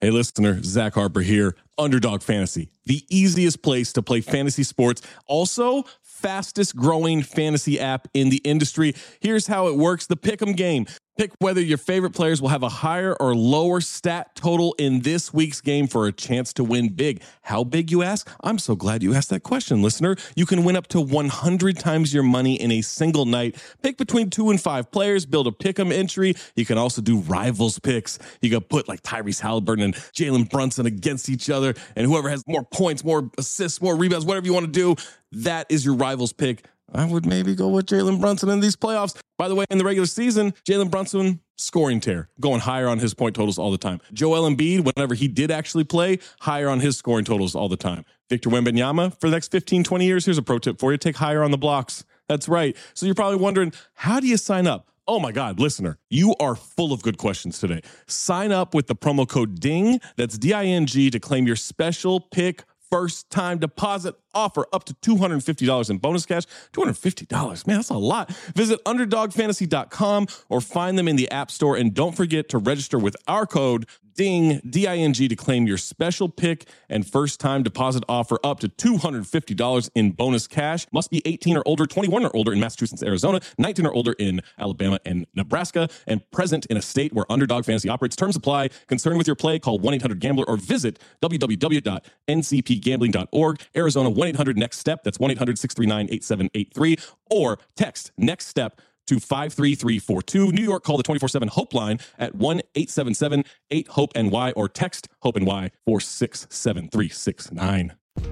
Hey, listener, Zach Harper here. Underdog Fantasy, the easiest place to play fantasy sports. Also, fastest growing fantasy app in the industry. Here's how it works. The Pick'em game. Pick whether your favorite players will have a higher or lower stat total in this week's game for a chance to win big. How big, you ask? I'm so glad you asked that question, listener. You can win up to 100 times your money in a single night. Pick between 2 and 5 players, build a Pick'em entry. You can also do rivals picks. You can put like Tyrese Halliburton and Jalen Brunson against each other, and whoever has more points, more assists, more rebounds, whatever you want to do, that is your rivals pick. I would maybe go with Jalen Brunson in these playoffs. By the way, in the regular season, Jalen Brunson, scoring tear, going higher on his point totals all the time. Joel Embiid, whenever he did actually play, higher on his scoring totals all the time. Victor Wembanyama, for the next 15, 20 years, here's a pro tip for you. Take higher on the blocks. That's right. So you're probably wondering, how do you sign up? Oh my God, listener, you are full of good questions today. Sign up with the promo code DING, that's D-I-N-G, to claim your special pick first time deposit offer up to $250 in bonus cash. $250, man, that's a lot. Visit underdogfantasy.com or find them in the App Store. And don't forget to register with our code DING, D-I-N-G, to claim your special pick and first time deposit offer up to $250 in bonus cash. Must be 18 or older, 21 or older in Massachusetts, Arizona, 19 or older in Alabama and Nebraska, and present in a state where Underdog Fantasy operates. Terms apply. Concerned with your play, call 1-800-GAMBLER or visit www.ncpgambling.org. Arizona, 1-800-NEXT-STEP. That's 1-800-639-8783. Or text NEXT STEP to 53342. New York, call the 24/7 Hope line at 1-877-8-HOPE-NY or text HOPE-NY 467-369.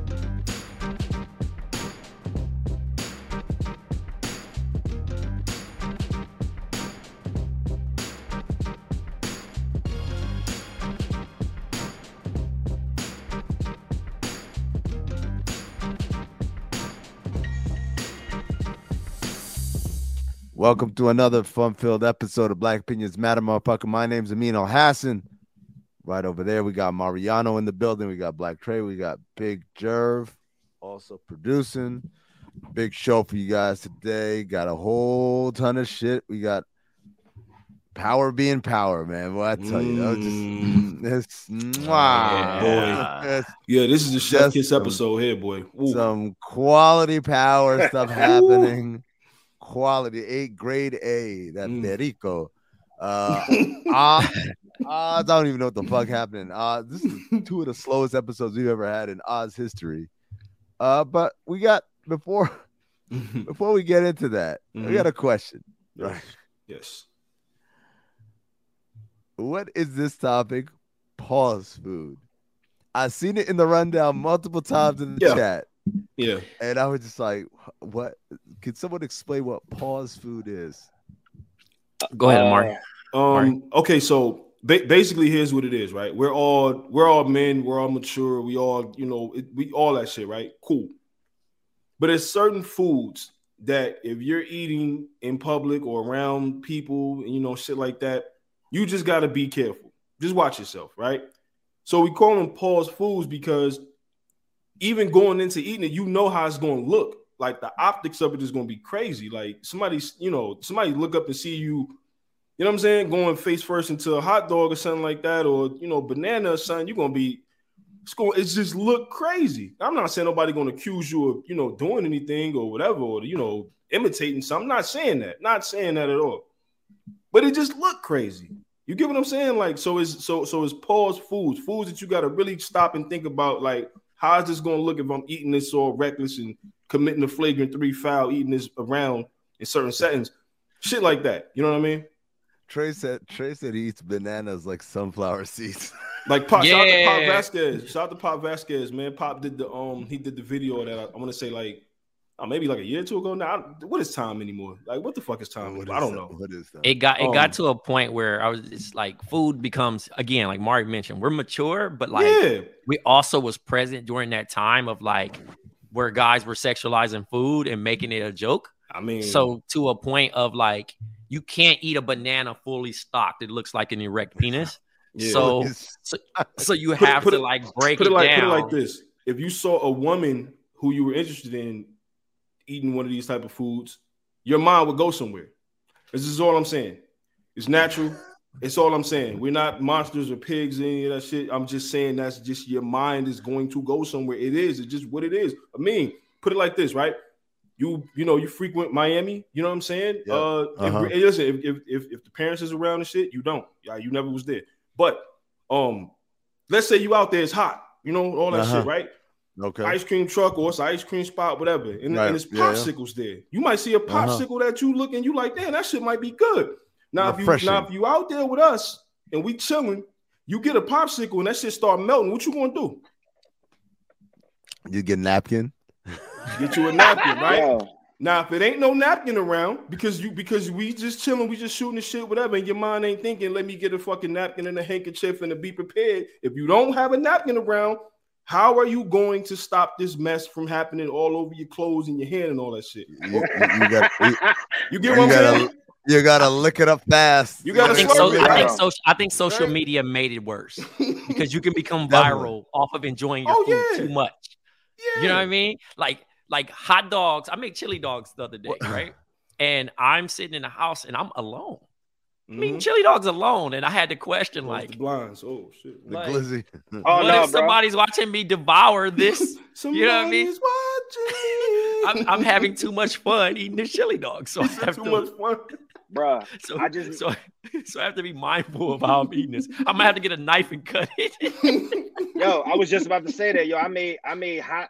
Welcome to another fun-filled episode of Black Opinions Matter, motherfucker. My name's Amin Al-Hassan. Right over there, we got Mariano in the building. We got Black Trey. We got Big Jerv also producing. Big show for you guys today. Got a whole ton of shit. We got power being power, man. Well, I tell you, this is the Chef Kiss episode here, boy. Ooh. Some quality power stuff happening. Quality grade A, that Perico. I don't even know what the fuck happened. This is 2 of the slowest episodes we've ever had in Oz history. But we got before we get into that, we got a question. Right? Yes. What is this topic? Pause food. I've seen it in the rundown multiple times in the chat. Yeah. And I was just like, what? Can someone explain what pause food is? Go ahead, Mark. Okay, so basically here's what it is, right? We're all men, we're all mature, we all, we all that shit, right? Cool. But there's certain foods that if you're eating in public or around people, shit like that, you just got to be careful. Just watch yourself, right? So we call them pause foods because even going into eating it, you know how it's going to look. Like the optics of it is going to be crazy. Like somebody look up and see you, you know what I'm saying, going face first into a hot dog or something like that, or, banana or something, you're going to be, it's just look crazy. I'm not saying nobody going to accuse you of, doing anything or whatever, or, imitating something. I'm not saying that at all. But it just look crazy. You get what I'm saying? Like, so it's pause foods that you got to really stop and think about, like, how is this going to look if I'm eating this all reckless and committing a flagrant 3 foul, eating this around in certain settings? Shit like that. You know what I mean? Trey said he eats bananas like sunflower seeds. Like Pop, shout out to Pop Vasquez. Shout out to Pop Vasquez, man. Pop did he did the video that I want to say like maybe like a year or two ago now. What is time anymore? Like, what the fuck is time? I don't know. What is that? It got to a point where it's like food becomes, again, like Mark mentioned, we're mature, but like we also was present during that time of like where guys were sexualizing food and making it a joke. I mean, so to a point of like you can't eat a banana fully stocked. It looks like an erect penis. Yeah. So you have to like break it down. Put it like this: if you saw a woman who you were interested in eating one of these type of foods, your mind would go somewhere. This is all I'm saying. It's natural. It's all I'm saying. We're not monsters or pigs, any of that shit. I'm just saying that's just your mind is going to go somewhere. It is. It's just what it is. I mean, put it like this, right? You frequent Miami. You know what I'm saying? Yeah. Listen, if the parents is around and shit, you don't. Yeah, you never was there. But let's say you out there, it's hot. You know all that shit, right? Okay. Ice cream truck or it's an ice cream spot, whatever. And it's popsicles there. You might see a popsicle that you look and you like, damn, that shit might be good. Now, if you out there with us and we chilling, you get a popsicle and that shit start melting. What you gonna do? You get a napkin. Get you a napkin, right? Yeah. Now, if it ain't no napkin around, because we just chilling, we just shooting the shit, whatever, and your mind ain't thinking, let me get a fucking napkin and a handkerchief and to be prepared. If you don't have a napkin around, how are you going to stop this mess from happening all over your clothes and your hand and all that shit? You get what I'm saying? You gotta lick it up fast. You gotta. I think social media made it worse because you can become viral off of enjoying your food too much. Yeah. You know what I mean? Like hot dogs. I made chili dogs the other day, right? And I'm sitting in the house and I'm alone. I mean, chili dogs alone, and I had to question the blinds. Oh shit, the glizzy. What if somebody's watching me devour this? You know what I mean? Watching. I'm having too much fun eating this chili dog, so I have too much fun. Bruh, so I have to be mindful of how I'm eating this. I'm gonna have to get a knife and cut it. Yo, I was just about to say that. Yo, I made hot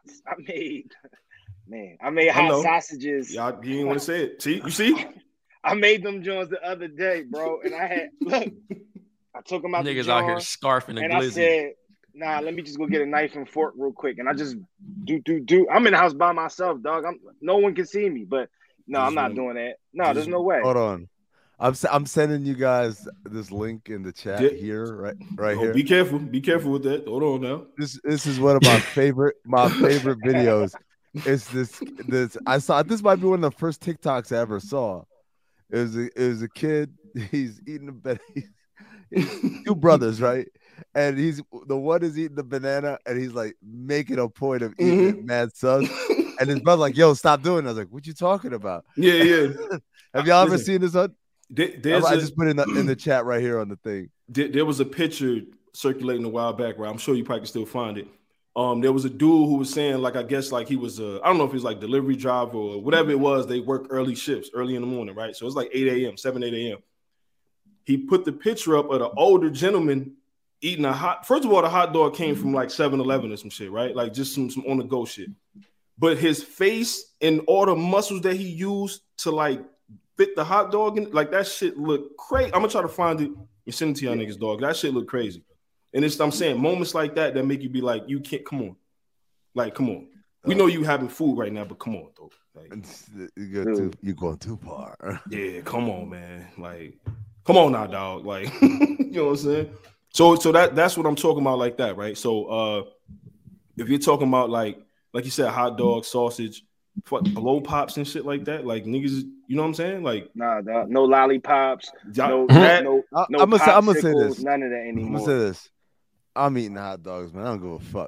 sausages. Y'all, you didn't want to say it. See, you see? I made them joints the other day, bro, and I took them out. Niggas out here scarfing and glizzy. I said, nah, let me just go get a knife and fork real quick, and I just do. I'm in the house by myself, dog. No one can see me, but no, I'm not doing that. No, there's no way. Hold on. I'm sending you guys this link in the chat here, right here. Be careful with that. Hold on now. This is one of my favorite videos. It's this. I saw this might be one of the first TikToks I ever saw. It was a kid. He's eating a banana. Two brothers, right? And the one is eating the banana, and he's like making a point of eating it, mad sus. And his brother like, "Yo, stop doing it." I was like, "What you talking about?" Yeah. Have y'all ever seen this? I just put it in the chat right here on the thing. There was a picture circulating a while back, right? I'm sure you probably can still find it. There was a dude who was saying, like, I guess like he was I don't know if he was like delivery driver or whatever it was. They work early shifts, early in the morning, right? So it's like 8 a.m., 8 a.m. He put the picture up of an older gentleman eating first of all, the hot dog came from like 7-Eleven or some shit, right? Like just some on-the-go shit. But his face and all the muscles that he used to like fit the hot dog in, like that shit looked crazy. I'm gonna try to find it and send it to y'all niggas, dog. That shit look crazy. And I'm saying moments like that make you be like, you can't, come on. Like, come on. We know you having food right now, but come on, though. Like, you're going too far. Yeah, come on, man. Like, come on now, dog. Like, you know what I'm saying? So that's what I'm talking about like that, right? So if you're talking about like you said, hot dog, sausage, blow pops and shit like that, like niggas, you know what I'm saying? Like, nah, no lollipops, no I'm gonna say this. None of that anymore. I'm gonna say this. I'm eating hot dogs, man. I don't give a fuck.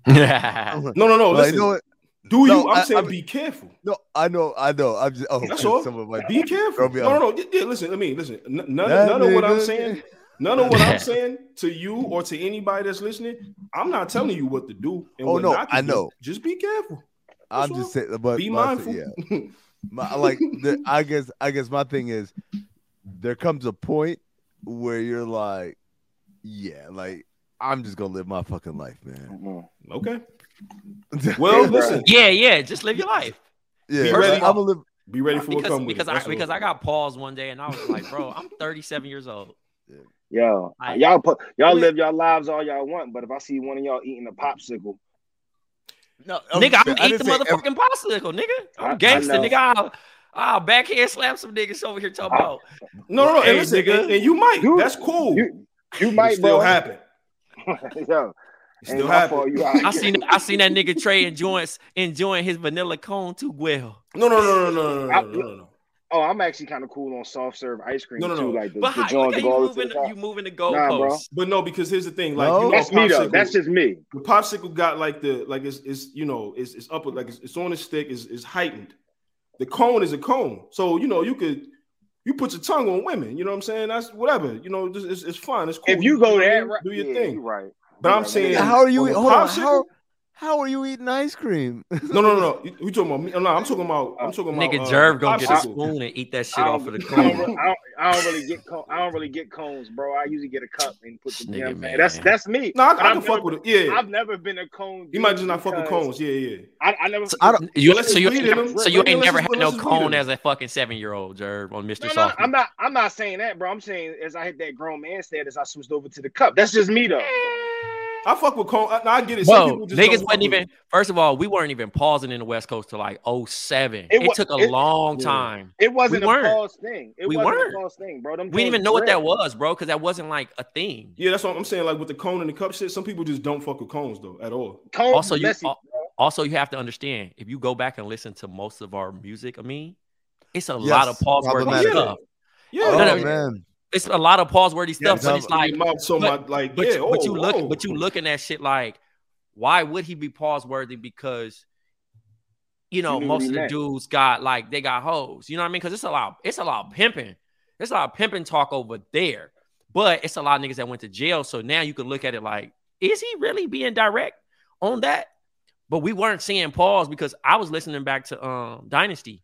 No. Listen, you know what? I'm saying be careful. No, I know. I'm just. Oh, that's all. Be careful. No. Yeah, listen. None of what I'm saying. None of what I'm saying to you or to anybody that's listening. I'm not telling you what to do. And what not to I do. know. Just be careful. I'm just saying, but be mindful. I guess my thing is, there comes a point where you're like, yeah, like I'm just gonna live my fucking life, man. Okay. Well, listen. Yeah. Just live your life. Yeah. Be ready for what comes because I got paused one day and I was like, bro, I'm 37 years old. Yo, y'all live your lives all y'all want, but if I see one of y'all eating a popsicle. No, nigga, I'm eating the motherfucking popsicle, nigga. I'm gangster, nigga. I'll backhand slap some niggas over here talking about. No, hey, listen, nigga, and you might. That's cool. You might still happen. Yo, still happen. I seen that nigga Trey enjoying his vanilla cone too well. No. Oh, I'm actually kind of cool on soft serve ice cream too. Like the Jones you moving the goalposts. But no, because here's the thing. Like that's me though. That's just me. The popsicle got like it's up, like it's on a stick, is heightened. The cone is a cone, so you You put your tongue on women. You know what I'm saying? That's whatever. You know, it's fun. It's cool. If you go there, do your thing. You're right. But I'm saying, how are you? Hold on. How are you eating ice cream? No. You talking about me? No, I'm talking about. Nigga, Jerv gonna get a spoon and eat that shit off of the cone. I don't really get cones, bro. I usually get a cup and put the damn thing. That's me. No, I can fuck with it. Yeah, I've never been a cone. You might just not fuck with cones. Yeah. I never. So you ain't never had no cone as a fucking 7-year-old, Jerv, on Mr. Soft. I'm not saying that, bro. I'm saying as I hit that grown man status, I switched over to the cup. That's just me though. I fuck with cone. I get it. Bro, niggas wasn't even. First of all, we weren't even pausing in the West Coast till like 2007. It took a long time. It wasn't a pause thing. We weren't a pause thing, bro. We didn't even know what that was, bro, because that wasn't like a thing. Yeah, that's what I'm saying. Like with the cone and the cup shit, some people just don't fuck with cones though at all. Also, you have to understand, if you go back and listen to most of our music, it's a lot of pause worthy stuff. Yeah, man. It's a lot of pause-worthy stuff, but it's like, but you looking at shit like, why would he be pause-worthy? Because most of the dudes got they got hoes. You know what I mean? Because it's a lot of pimping. There's a lot of pimping talk over there, but it's a lot of niggas that went to jail. So now you can look at it like, is he really being direct on that? But we weren't seeing pause because I was listening back to Dynasty.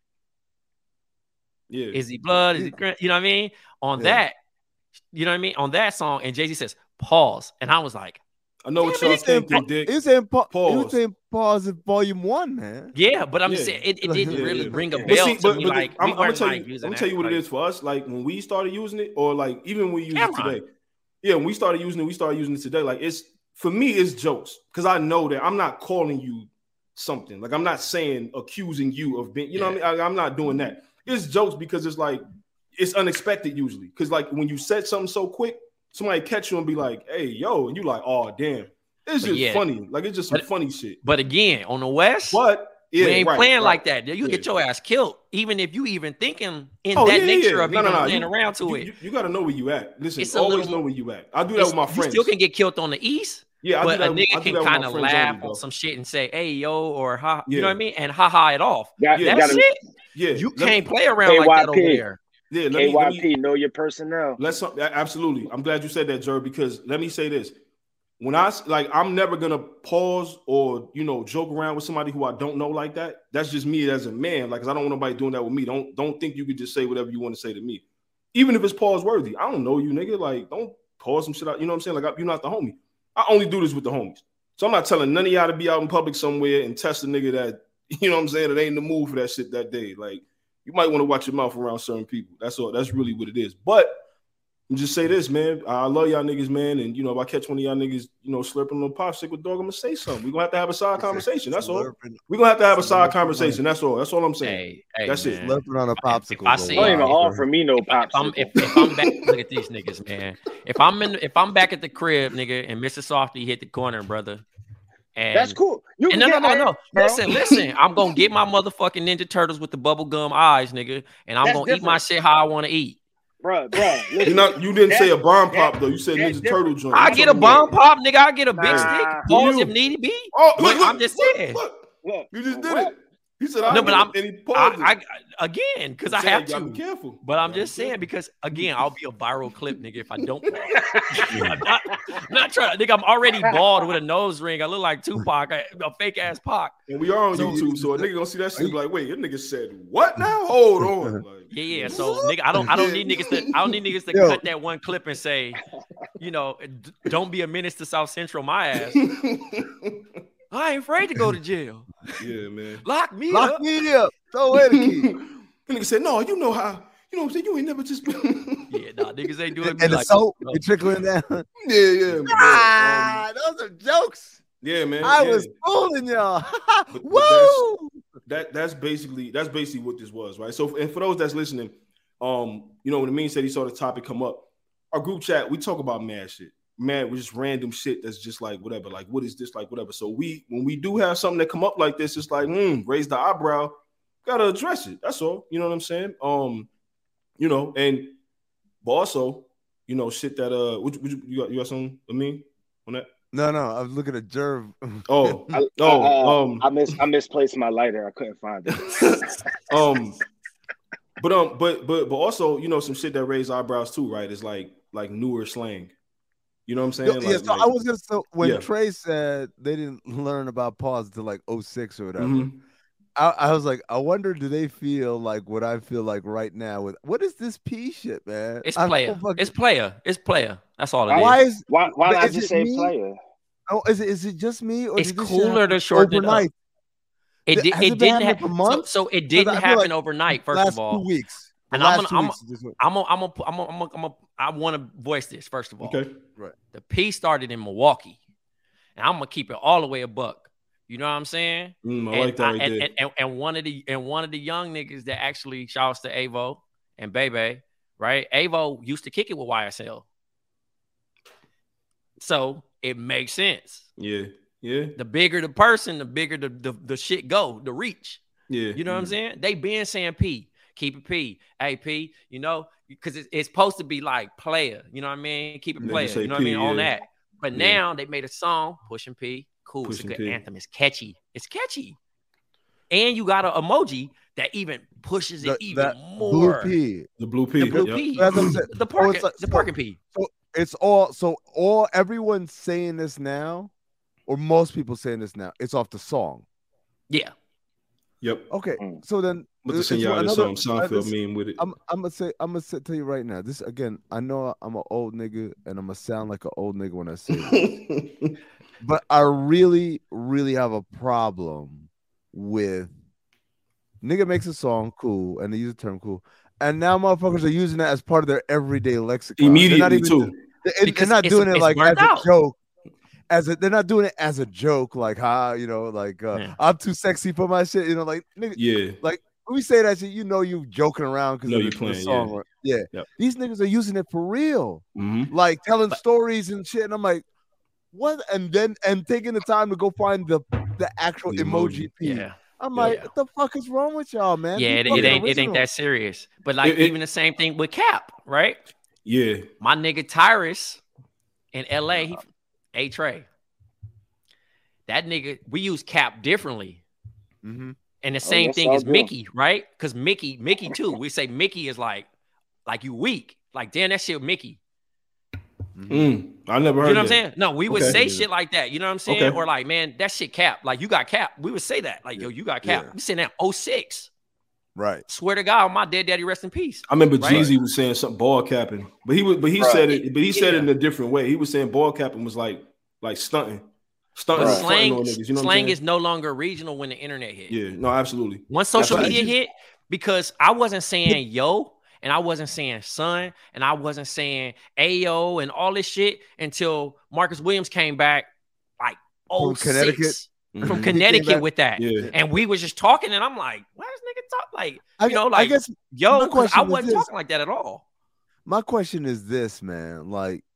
Yeah. Is he blood? Is he, you know what I mean? On that, you know what I mean? On that song, and Jay-Z says, pause. And I was like, I know what y'all thinking, Dick. He was saying pause in volume 1, man. Yeah, but I'm just saying, it didn't really ring a bell to me. Like, I'm going to tell you what it is for us. Like, when we started using it, or like, even when we use it today. Yeah, when we started using it, today. Like, for me, it's jokes. Because I know that I'm not calling you something. Like, I'm not accusing you of being, you know what I mean? I'm not doing that. It's jokes because it's like, it's unexpected usually. Because like when you said something so quick, somebody catch you and be like, hey, yo, and you like, oh, damn. It's just funny. Like, it's just some funny shit. But again, on the West, we ain't playing like that. You get your ass killed, even if you even thinking in nature of even playing around to it. You got to know where you at. Listen, always know where you at. I do that with my friends. You still can get killed on the East. Yeah, but a nigga can kind of laugh on some shit and say, hey, yo, or ha, you know what I mean? And ha it off. That's it. Yeah. You can't play around like that over there. Yeah, KYP, know your personnel. Absolutely. I'm glad you said that, Jer, because let me say this. When I'm never gonna pause or joke around with somebody who I don't know like that. That's just me as a man. Like, 'cause I don't want nobody doing that with me. Don't think you could just say whatever you want to say to me, even if it's pause worthy. I don't know you, nigga. Like, don't pause some shit out. You know what I'm saying? Like, you're not the homie. I only do this with the homies. So I'm not telling none of y'all to be out in public somewhere and test a nigga that, you know what I'm saying, that ain't in the mood for that shit that day. Like, you might want to watch your mouth around certain people. That's all. That's really what it is. But just say this, man. I love y'all niggas, man. And, if I catch one of y'all niggas, slurping a little popsicle, dog, I'm going to say something. We're going to have to have a side conversation. That's all. We're going to have to have a side conversation. That's all. That's all I'm saying. Hey, that's man. it. Slurping on a popsicle. Don't even offer me no popsicle. If I'm back, look at these niggas, man. If I'm back at the crib, nigga, and Mr. Softy hit the corner, brother. And that's cool. No. Listen. I'm gonna get my motherfucking Ninja Turtles with the bubblegum eyes, nigga, and I'm gonna eat my shit how I want to eat. Bro. You didn't say a bomb pop though. You said Ninja Turtle joint. I get a bomb pop, nigga. I get a big stick. Pause if need be. I'm just saying. Look, you just did it. He said, again, because I have to. Be careful. But I'm just saying, because again, I'll be a viral clip, nigga, if I don't. I'm not trying to, nigga. I'm already bald with a nose ring. I look like Tupac, a fake ass Pac. And we are on YouTube, so a nigga gonna see that shit like, wait, your nigga said what now? Hold on. Like, yeah. So nigga, I don't need niggas to cut that one clip and say, don't be a menace to South Central, my ass. I ain't afraid to go to jail. Yeah, man. Lock me up. Throw away the key. The nigga said, no, you know how. You know what I'm saying? You ain't never just been. Yeah, nah, niggas ain't doing it. And the soap, you trickling down. Yeah. Those are jokes. Yeah, man. I was fooling y'all. Woo! That's basically what this was, right? So, and for those that's listening, when Amin said he saw the topic come up, our group chat, we talk about mad shit. Man, we're just random shit that's just like whatever, like what is this, like whatever. So when we do have something that come up like this, it's like raise the eyebrow, gotta address it. That's all. You know what I'm saying? And but also, shit that you got something with me on that? No, I was looking at Jerv. I misplaced my lighter. I couldn't find it. But also, you know, some shit that raised eyebrows too, right? Is like newer slang. You know what I'm saying? Yeah, so I was gonna. So when Trey said they didn't learn about pause until like 06 or whatever, I was like, I wonder, do they feel like what I feel like right now with what is this P shit, man? It's player. It's player. It's player. That's all it is. Why not just say player? Oh, is it just me? Or it's cooler to shorten it up. It didn't happen. So it didn't happen overnight. First of all, 2 weeks. And I want to voice this first of all. Okay. Right. The P started in Milwaukee, and I'm gonna keep it all the way a buck. You know what I'm saying? I like that. And one of the young niggas that actually shouts to Avo and Bebe, right? Avo used to kick it with YSL, so it makes sense. Yeah. The bigger the person, the bigger the shit go, the reach. Yeah. You know what I'm saying? They been saying P. Keep it P. Hey, P, you know, because it's supposed to be like player. You know what I mean? Keep it player. You know what I mean? On that. But now they made a song, Pushing P. Cool. It's a good anthem. It's catchy. And you got an emoji that even pushes it even more. Blue P. The blue P. The parking P. So it's all everyone's saying this now, or most people saying this now. It's off the song. Yeah. Yep. Okay. So then, but to send y'all this Seinfeld meme with it. I'm gonna tell you right now. This again. I know I'm an old nigga, and I'm gonna sound like an old nigga when I say this. But I really, really have a problem with nigga makes a song cool, and they use the term cool, and now motherfuckers are using that as part of their everyday lexicon. Immediately too. They're not doing it like as a joke. They're not doing it as a joke, like you know, like I'm too sexy for my shit, you know, like nigga, like when we say that shit, you know, you joking around because you playing the song. Yep. These niggas are using it for real, like telling stories and shit, and I'm like, what? And taking the time to go find the actual emoji P. Yeah. I'm like, what the fuck is wrong with y'all, man? Yeah, it ain't that serious. But like even the same thing with Cap, right? Yeah, my nigga Tyrus in LA. Hey Trey, that nigga, we use Cap differently, and the same thing as Mickey, right? Because Mickey too. We say Mickey is like you weak, like damn that shit Mickey. I never heard. You know what I'm saying? No, we would say shit like that. You know what I'm saying? Okay. Or like, man, that shit Cap. Like you got Cap. We would say that. Like yo, you got Cap. We saying that 06. Right. Swear to God, my dead daddy, rest in peace. I remember Jeezy was saying something ball capping, but he said it in a different way. He was saying ball capping was like stunting. Slang is no longer regional when the internet hit. Yeah, no, absolutely. Once social media hit, because I wasn't saying yo, and I wasn't saying son, and I wasn't saying ayo, and all this shit until Marcus Williams came back like from Connecticut. From Connecticut with that, and we was just talking, and I'm like, "Why does nigga talk like I guess yo?" I wasn't talking like that at all. My question is this, man: like,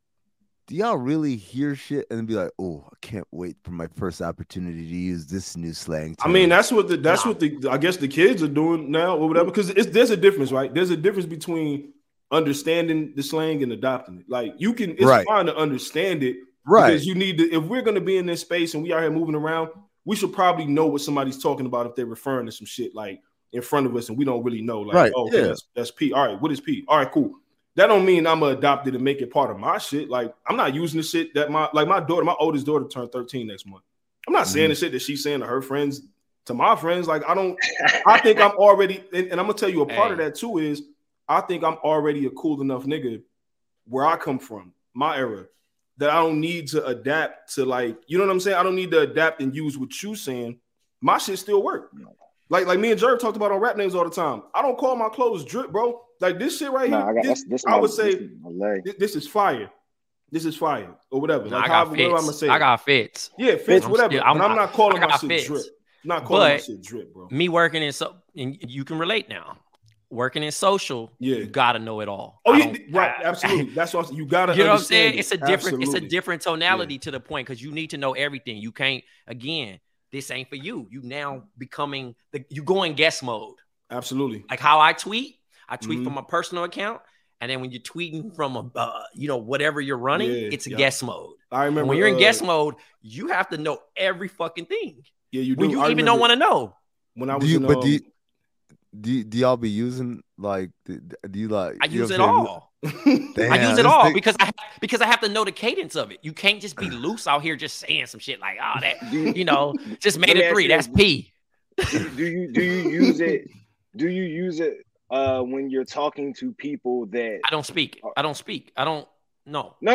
do y'all really hear shit and be like, "Oh, I can't wait for my first opportunity to use this new slang"? I mean, that's what I guess the kids are doing now or whatever. Because there's a difference, right? There's a difference between understanding the slang and adopting it. Like it's fine to understand it. Right. Because you need to, if we're going to be in this space and we are here moving around, we should probably know what somebody's talking about if they're referring to some shit like in front of us and we don't really know. Like, that's P. All right, what is P? All right, cool. That don't mean I'm going to adopt it and make it part of my shit. Like, I'm not using the shit that my oldest daughter turned 13 next month. I'm not saying the shit that she's saying to her friends, to my friends. Like, I think I'm already, and I'm going to tell you a part of that too is I think I'm already a cool enough nigga where I come from, my era, that I don't need to adapt to, like, you know what I'm saying? I don't need to adapt and use what you saying. My shit still work. Like me and Jerv talked about on rap names all the time. I don't call my clothes drip, bro. Like this shit right here. I would say this is fire. This is fire or whatever. Like whatever I'm gonna say. I got fits. Yeah, fits, whatever. I'm not calling my shit fits. Drip. I'm not calling my shit drip, bro. Me working in and you can relate now. Working in social, you gotta know it all. Oh yeah, right, absolutely. That's what you gotta. You know what I'm saying? It's a different tonality to the point because you need to know everything. You can't. Again, this ain't for you. You now becoming you go in guest mode. Absolutely. Like how I tweet from a personal account, and then when you're tweeting from a whatever you're running, it's a guest mode. I remember when you're in guest mode, you have to know every fucking thing. Yeah, you do. When you even don't want to know. When I was do y'all be using like? Do you like? I use it all. Damn, I use it all because I have to know the cadence of it. You can't just be loose out here just saying some shit like, oh, that just made it 3. That's P. Do you use it? Do you use it when you're talking to people that I don't speak? I don't. No. No.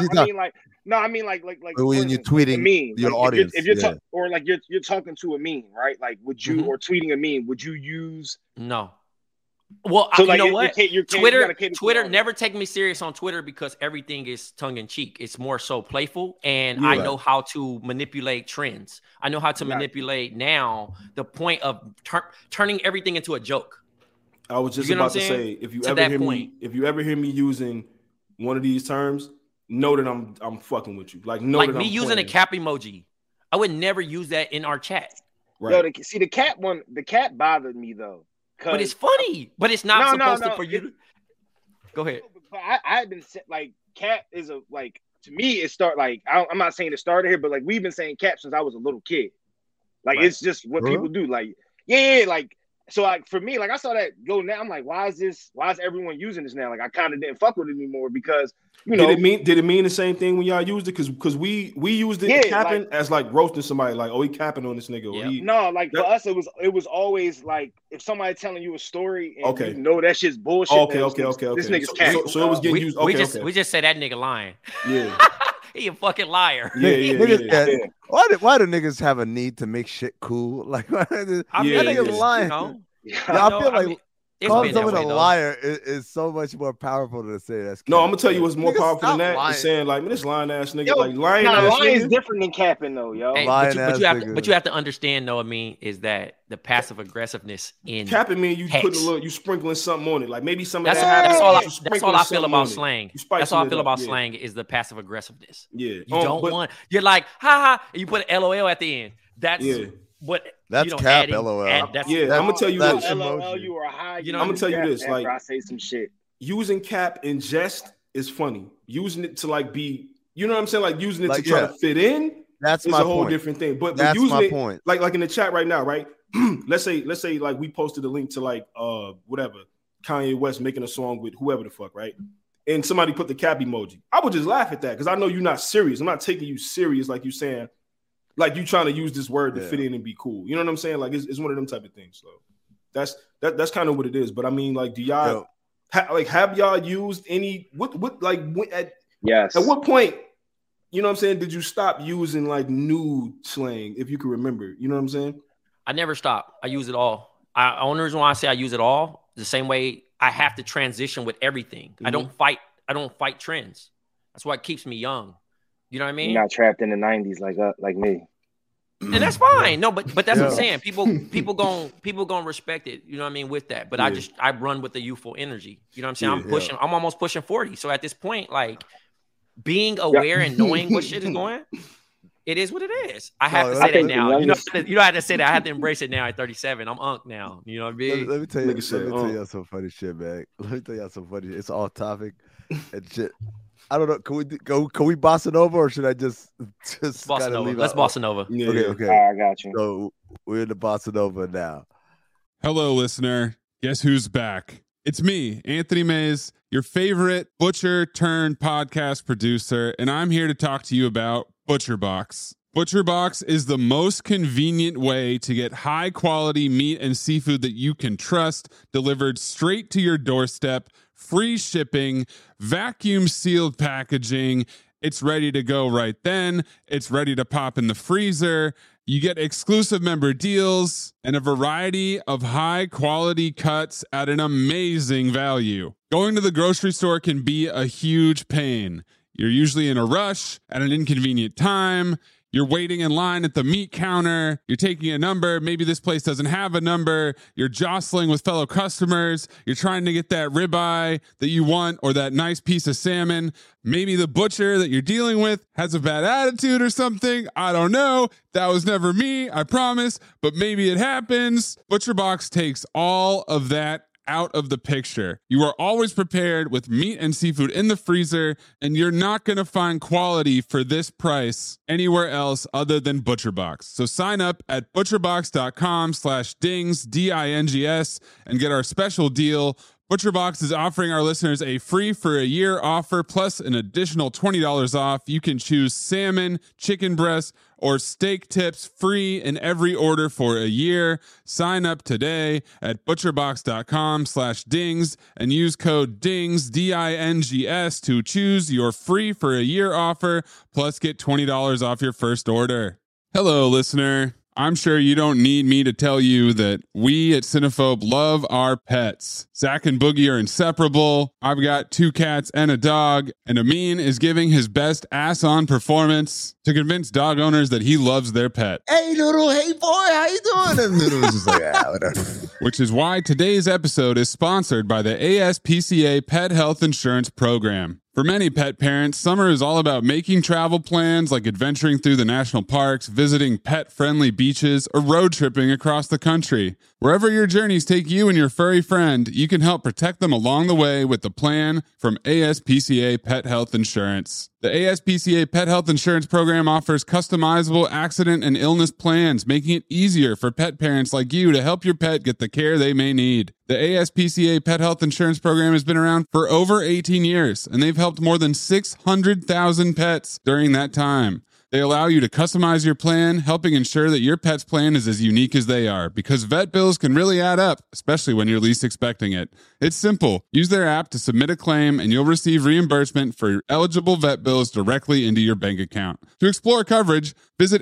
I mean like when you're tweeting meme, your like audience, if you're or like you're talking to a meme, right? Like, would you or tweeting a meme? Would you use? No. Well, so you know what? Twitter never take me serious on Twitter because everything is tongue in cheek. It's more so playful, and I know how to manipulate trends. I know how to manipulate now the point of turning everything into a joke. I was just about to say, if you ever hear me using one of these terms, know that I'm fucking with you. Like me using a cap emoji, I would never use that in our chat. Right. Yo, see the cat one. The cat bothered me though. But it's funny. But it's not supposed to for you. To... Go ahead. But I've been like cap is a like to me it start like I'm not saying it started here, but like we've been saying cap since I was a little kid. Like it's just what people do. Like like. So like for me, like I saw that go now. I'm like, why is everyone using this now? Like I kind of didn't fuck with it anymore because did it mean the same thing when y'all used it? Because we used it capping as like roasting somebody, like he capping on this nigga. Yeah. No, like for us it was always like if somebody telling you a story and you know that shit's bullshit. Okay. This nigga's capping. So it was getting used. We just said that nigga lying. Yeah. He a fucking liar. Yeah. Why do niggas have a need to make shit cool? Like, niggas lying. I feel like calling someone a liar is so much more powerful than to say that's. No, I'm gonna tell you what's more powerful than that. Lying. Is saying like, man, this lying ass nigga, lying is different than capping though, yo. Hey, but you have to understand though. I mean, is that the passive aggressiveness in capping mean you put you sprinkling something on it, like maybe some of that's all I feel about slang. That's all I feel about slang is the passive aggressiveness. Yeah, you don't want. You're like, ha ha, and you put an LOL at the end. That's what. That's cap. LOL. I'm gonna tell you this. LOL, you are high. I'm gonna tell you this. Like, I say some shit. Using cap in jest is funny. Using it to like be, you know what I'm saying? Like using it to try to fit in. That's is my a whole point. Different thing. But that's using my it, point. Like in the chat right now, right? let's say like we posted a link to like whatever Kanye West making a song with whoever the fuck, right? And somebody put the cap emoji. I would just laugh at that because I know you're not serious. I'm not taking you serious like you saying. Like you trying to use this word to fit in and be cool. You know what I'm saying? Like it's one of them type of things. So that's kind of what it is. But I mean, like, do y'all have y'all used any yes? At what point, you know what I'm saying? Did you stop using like nude slang if you can remember? You know what I'm saying? I never stop. I use it all. Only reason why I say I use it all the same way I have to transition with everything. Mm-hmm. I don't fight trends. That's what keeps me young. You know what I mean? You're not trapped in the 90s like me. And that's fine. No, but that's what I'm saying. People gonna respect it, you know what I mean, with that. But I run with the youthful energy. You know what I'm saying? I'm almost pushing 40. So at this point, like being aware and knowing what shit is going, it is what it is. I have to say that now. You know I have to say that. I have to embrace it now at 37. I'm unk now. You know what I mean? Let me tell you some funny shit, man. Let me tell y'all some funny. It's off topic and shit. I don't know. Can we boss it over, or should I just boss it over? Let's boss it over. Okay. All right, I got you. So we're in the boss it over now. Hello, listener. Guess who's back? It's me, Anthony Mays, your favorite butcher turned podcast producer, and I'm here to talk to you about ButcherBox. ButcherBox is the most convenient way to get high quality meat and seafood that you can trust delivered straight to your doorstep. Free shipping, vacuum sealed packaging. It's ready to go right then. It's ready to pop in the freezer. You get exclusive member deals and a variety of high quality cuts at an amazing value. Going to the grocery store can be a huge pain. You're usually in a rush at an inconvenient time. You're waiting in line at the meat counter. You're taking a number. Maybe this place doesn't have a number. You're jostling with fellow customers. You're trying to get that ribeye that you want or that nice piece of salmon. Maybe the butcher that you're dealing with has a bad attitude or something. I don't know. That was never me, I promise. But maybe it happens. ButcherBox takes all of that out of the picture. You are always prepared with meat and seafood in the freezer, and you're not going to find quality for this price anywhere else other than ButcherBox. So sign up at butcherbox.com/dings, D-I-N-G-S, and get our special deal. ButcherBox is offering our listeners a free for a year offer plus an additional $20 off. You can choose salmon, chicken breast, or steak tips free in every order for a year. Sign up today at butcherbox.com/dings and use code DINGS, D-I-N-G-S, to choose your free for a year offer plus get $20 off your first order. Hello, listener. I'm sure you don't need me to tell you that we at Cinephobe love our pets. Zach and Boogie are inseparable. I've got 2 cats and a dog, and Amin is giving his best ass-on performance to convince dog owners that he loves their pet. Hey, Noodle. Hey, boy. How you doing? And Noodle was just like, whatever. Which is why today's episode is sponsored by the ASPCA Pet Health Insurance Program. For many pet parents, summer is all about making travel plans like adventuring through the national parks, visiting pet-friendly beaches, or road tripping across the country. Wherever your journeys take you and your furry friend, you can help protect them along the way with the plan from ASPCA Pet Health Insurance. The ASPCA Pet Health Insurance Program offers customizable accident and illness plans, making it easier for pet parents like you to help your pet get the care they may need. The ASPCA Pet Health Insurance Program has been around for over 18 years, and they've helped more than 600,000 pets during that time. They allow you to customize your plan, helping ensure that your pet's plan is as unique as they are, because vet bills can really add up, especially when you're least expecting it. It's simple. Use their app to submit a claim, and you'll receive reimbursement for eligible vet bills directly into your bank account. To explore coverage, visit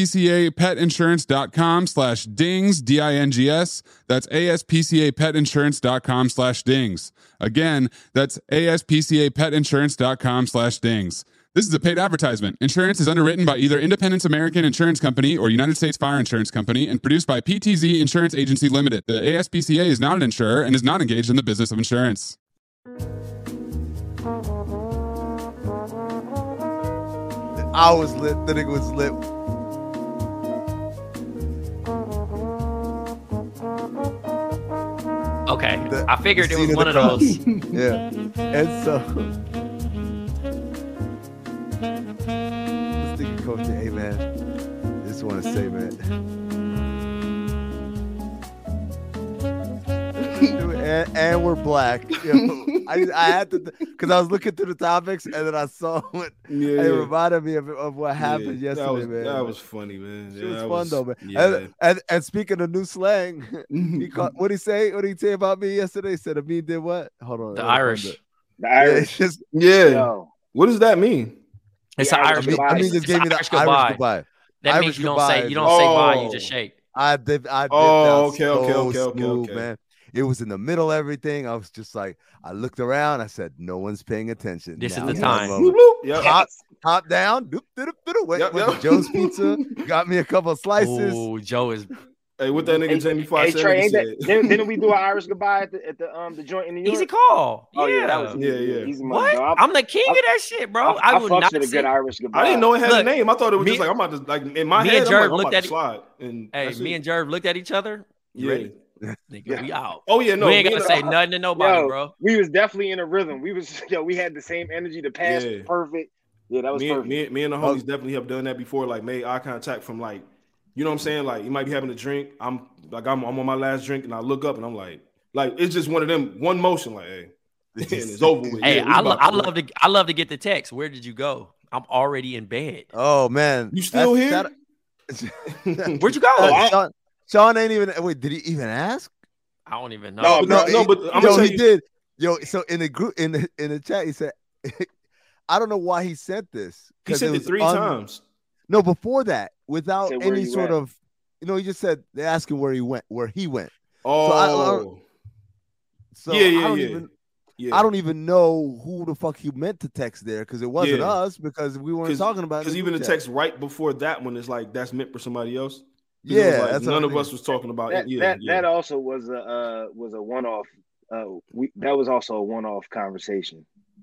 aspcapetinsurance.com/dings, D-I-N-G-S. That's aspcapetinsurance.com/dings. Again, that's aspcapetinsurance.com/dings. This is a paid advertisement. Insurance is underwritten by either Independence American Insurance Company or United States Fire Insurance Company and produced by PTZ Insurance Agency Limited. The ASPCA is not an insurer and is not engaged in the business of insurance. I was lit. The nigga was lit. Okay, I figured it was one of those. Yeah. And so this nigga coach, hey man, just want to say, man. and we're black. You know, I had to, because I was looking through the topics and then I saw it. Yeah. It reminded me of what happened yesterday, man. That was funny, man. It was fun though, man. Yeah. And speaking of new slang, what did he say about me yesterday? He said Amin did what? Hold on. The Irish. The Irish. Yeah. What does that mean? It's an Irish goodbye. Amin just gave me the Irish goodbye. That Irish means you don't say bye, you just shake. I did. Okay, smooth, man. It was in the middle of everything. I was just like, I looked around. I said, no one's paying attention. This is the time. Hop down. Went to Joe's Pizza. Got me a couple of slices. Oh, Joe is. Hey, what that nigga Jamie Foxx said? Didn't we do an Irish goodbye at the joint in New York? Easy call. Oh yeah, that was easy. What? I'm the king of that shit, bro. I would not say a good Irish goodbye. I didn't know it had a name. I thought it was just like I'm about to like in my head. Me and Jerv looked at slide. And me and Jerv looked at each other. Yeah. Nigga, we out. Oh yeah, no, we ain't gonna say nothing to nobody, bro. We was definitely in a rhythm. We had the same energy. The pass was perfect. Yeah, that was perfect. Me and the homies definitely have done that before. Like made eye contact from like, you know what I'm saying? Like you might be having a drink. I'm on my last drink and I look up and I'm like it's just one of them, one motion. Like, hey, and it's over with. Hey, I love to get the text. Where did you go? I'm already in bed. Oh man, you still here? Where'd you go? Sean ain't even. Wait, did he even ask? I don't even know. No, but I'm gonna tell you. He did. Yo, so in the group, in the chat, he said, I don't know why he sent this. He sent it 3 times. No, before that, without any sort of, he just said they're asking where he went. Oh, I don't even know who the fuck he meant to text there because it wasn't us because we weren't talking about it. Because even the text right before that one is like that's meant for somebody else. Yeah, like none of us was talking about that. That that also was a one-off. That was also a one-off conversation.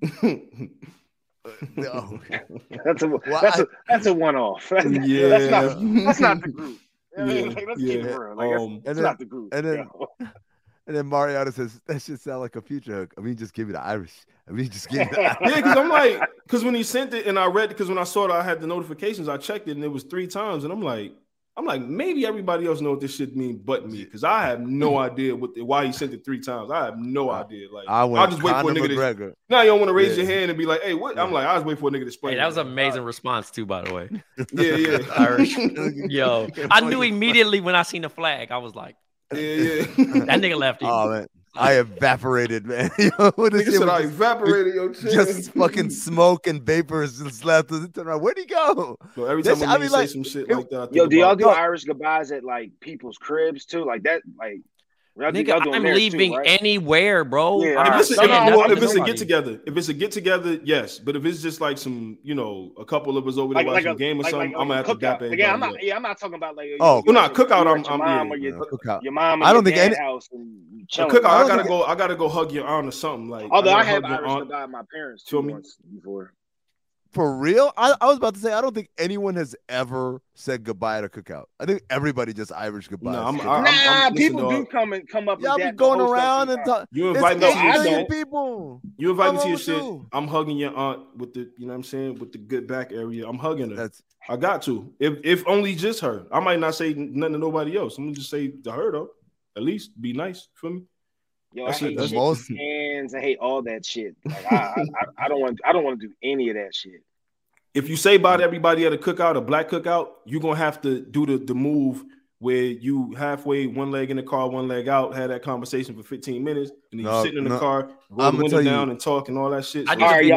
No. That's a one-off. That's not the group. Let's keep it real. That's not the group. And then And then Mariano says, that should sound like a future hook. I mean, just give me the Irish. Just give me the Irish. Yeah, because I'm like, because when he sent it and I read, because when I saw it, I had the notifications, I checked it and it was 3 times. And I'm like, maybe everybody else know what this shit mean but me, because I have no idea why he sent it 3 times. I have no idea. Like, I'll just wait for a nigga to. Now you don't want to raise your hand and be like, hey, what? I'm like, I was waiting for a nigga to explain. Hey, that was an amazing response too, by the way. Yeah. Irish. Yo, I knew immediately when I seen the flag. I was like, yeah. That nigga left. Oh man, I evaporated, man. Nigga said I evaporated your shit. Just fucking smoke and vapors just left. Where'd he go? So every time I say some shit like that, yo, do y'all do Irish goodbyes at like people's cribs too, like that, like? Nigga, I'm leaving too, right? Anywhere, bro. Yeah, if it's a get together, yes. But if it's just like some, a couple of us over there watching a game or something, I'm gonna have to dap it. I'm not talking about like. We're not cookout. I'm cookout. Your mom. I don't think any house. Cookout. I gotta go hug your aunt or something like. Although I have Irish goodbye at my parents too once before. For real? I was about to say, I don't think anyone has ever said goodbye at a cookout. I think everybody just Irish goodbye. No, people do come up. Y'all be going around and talk. You invite me to your shit. People. You invite me to your shit. I'm hugging your aunt with the, you know what I'm saying, with the good back area. I'm hugging her. I got to. If only just her. I might not say nothing to nobody else. I'm gonna just say to her though. At least be nice for me. Yo, I hate hands. I hate all that shit. Like, I don't want to do any of that shit. If you say bye to everybody at a cookout, a black cookout, you're gonna have to do the move where you halfway, one leg in the car, one leg out, had that conversation for 15 minutes, and then you're sitting in the car, roll the window down and talk and all that shit. I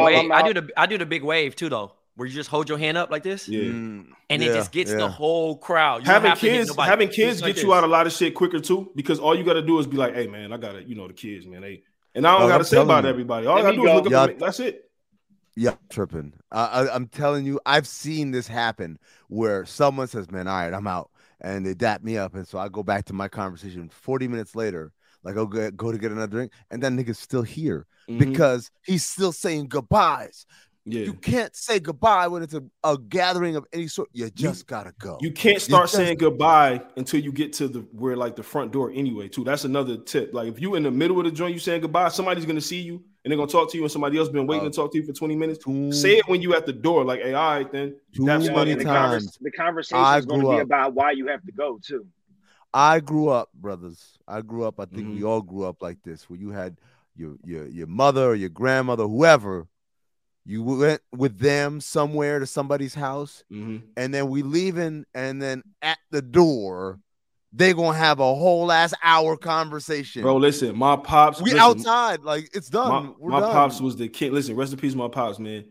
do the big wave too, though, where you just hold your hand up like this, and it just gets the whole crowd. Having kids get you out a lot of shit quicker too, because all you got to do is be like, hey man, I gotta, the kids, man, and I don't gotta say bye to everybody. All I gotta do is look up. That's it. Yeah, tripping. I'm telling you, I've seen this happen where someone says, man, all right, I'm out. And they dap me up. And so I go back to my conversation 40 minutes later, like I'll go to get another drink. And that nigga's still here because he's still saying goodbyes. Yeah. You can't say goodbye when it's a gathering of any sort. You just gotta go. You can't start saying goodbye until you get to the front door anyway, too. That's another tip. Like if you in the middle of the joint, you saying goodbye, somebody's gonna see you and they're gonna talk to you, and somebody else been waiting to talk to you for 20 minutes. Say it when you at the door, like, hey, all right, then. That's many times. The conversation is going to be about why you have to go, too. I grew up, brothers. I think we all grew up like this, where you had your mother or your grandmother, whoever. You went with them somewhere to somebody's house, and then we leaving, and then at the door, they're gonna have a whole ass hour conversation. Bro, listen, my pops. Outside, like it's done. My pops was the king. Listen, rest in peace, my pops, man.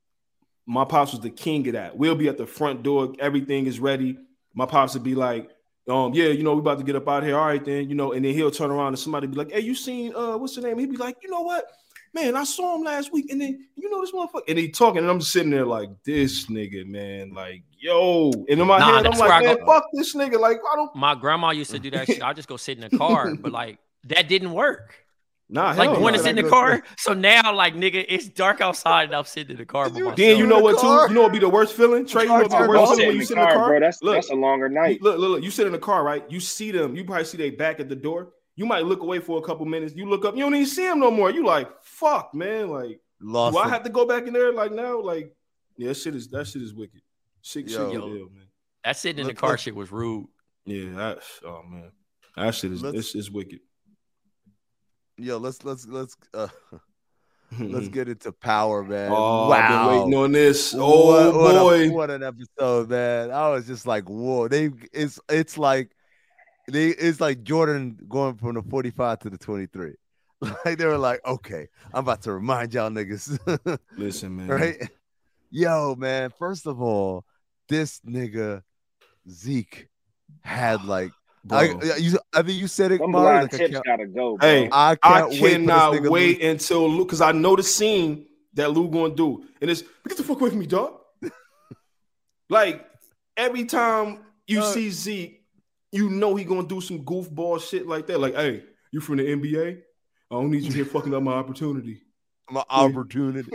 My pops was the king of that. We'll be at the front door, everything is ready. My pops would be like, yeah, we about to get up out here. All right, then, and then he'll turn around and somebody be like, hey, you seen what's the name? He'd be like, you know what? Man, I saw him last week, and then this motherfucker, and he talking, and I'm just sitting there like, this nigga, man, like, yo, and in my head, I'm like, man, fuck this nigga, like, I don't. My grandma used to do that shit. I just go sit in the car, but like that didn't work. Nah, like you want to sit in the car, so now like nigga, it's dark outside, and I'm sitting in the car. Then you know what too? You know what be the worst feeling? Trey, you know what be the worst feeling when you sit in the car? Bro, that's a longer night. Look, you sit in the car, right? You see them. You probably see their back at the door. You might look away for a couple minutes. You look up, you don't even see him no more. You like, fuck, man. Like, do I have to go back in there like now? Like, yeah, that shit is wicked. Shit, man. That sitting in the car shit was rude. Yeah, man, that shit is wicked. Yo, let's get into power, man. Oh, wow, I've been waiting on this. Oh boy, what an episode, man! I was just like, whoa. It's like Jordan going from the 45 to the 23. Like they were like, okay, I'm about to remind y'all niggas. Listen, man. Right? Yo, man, first of all, this nigga Zeke had like I think you said it, Mark. Tips gotta go, bro. Hey, I cannot wait until Luke, because I know the scene that Lou gonna do. And it's get the fuck away from me, dog. Like every time you see Zeke, you know he gonna do some goofball shit like that. Like, hey, you from the NBA? I don't need you here fucking up my opportunity. My opportunity.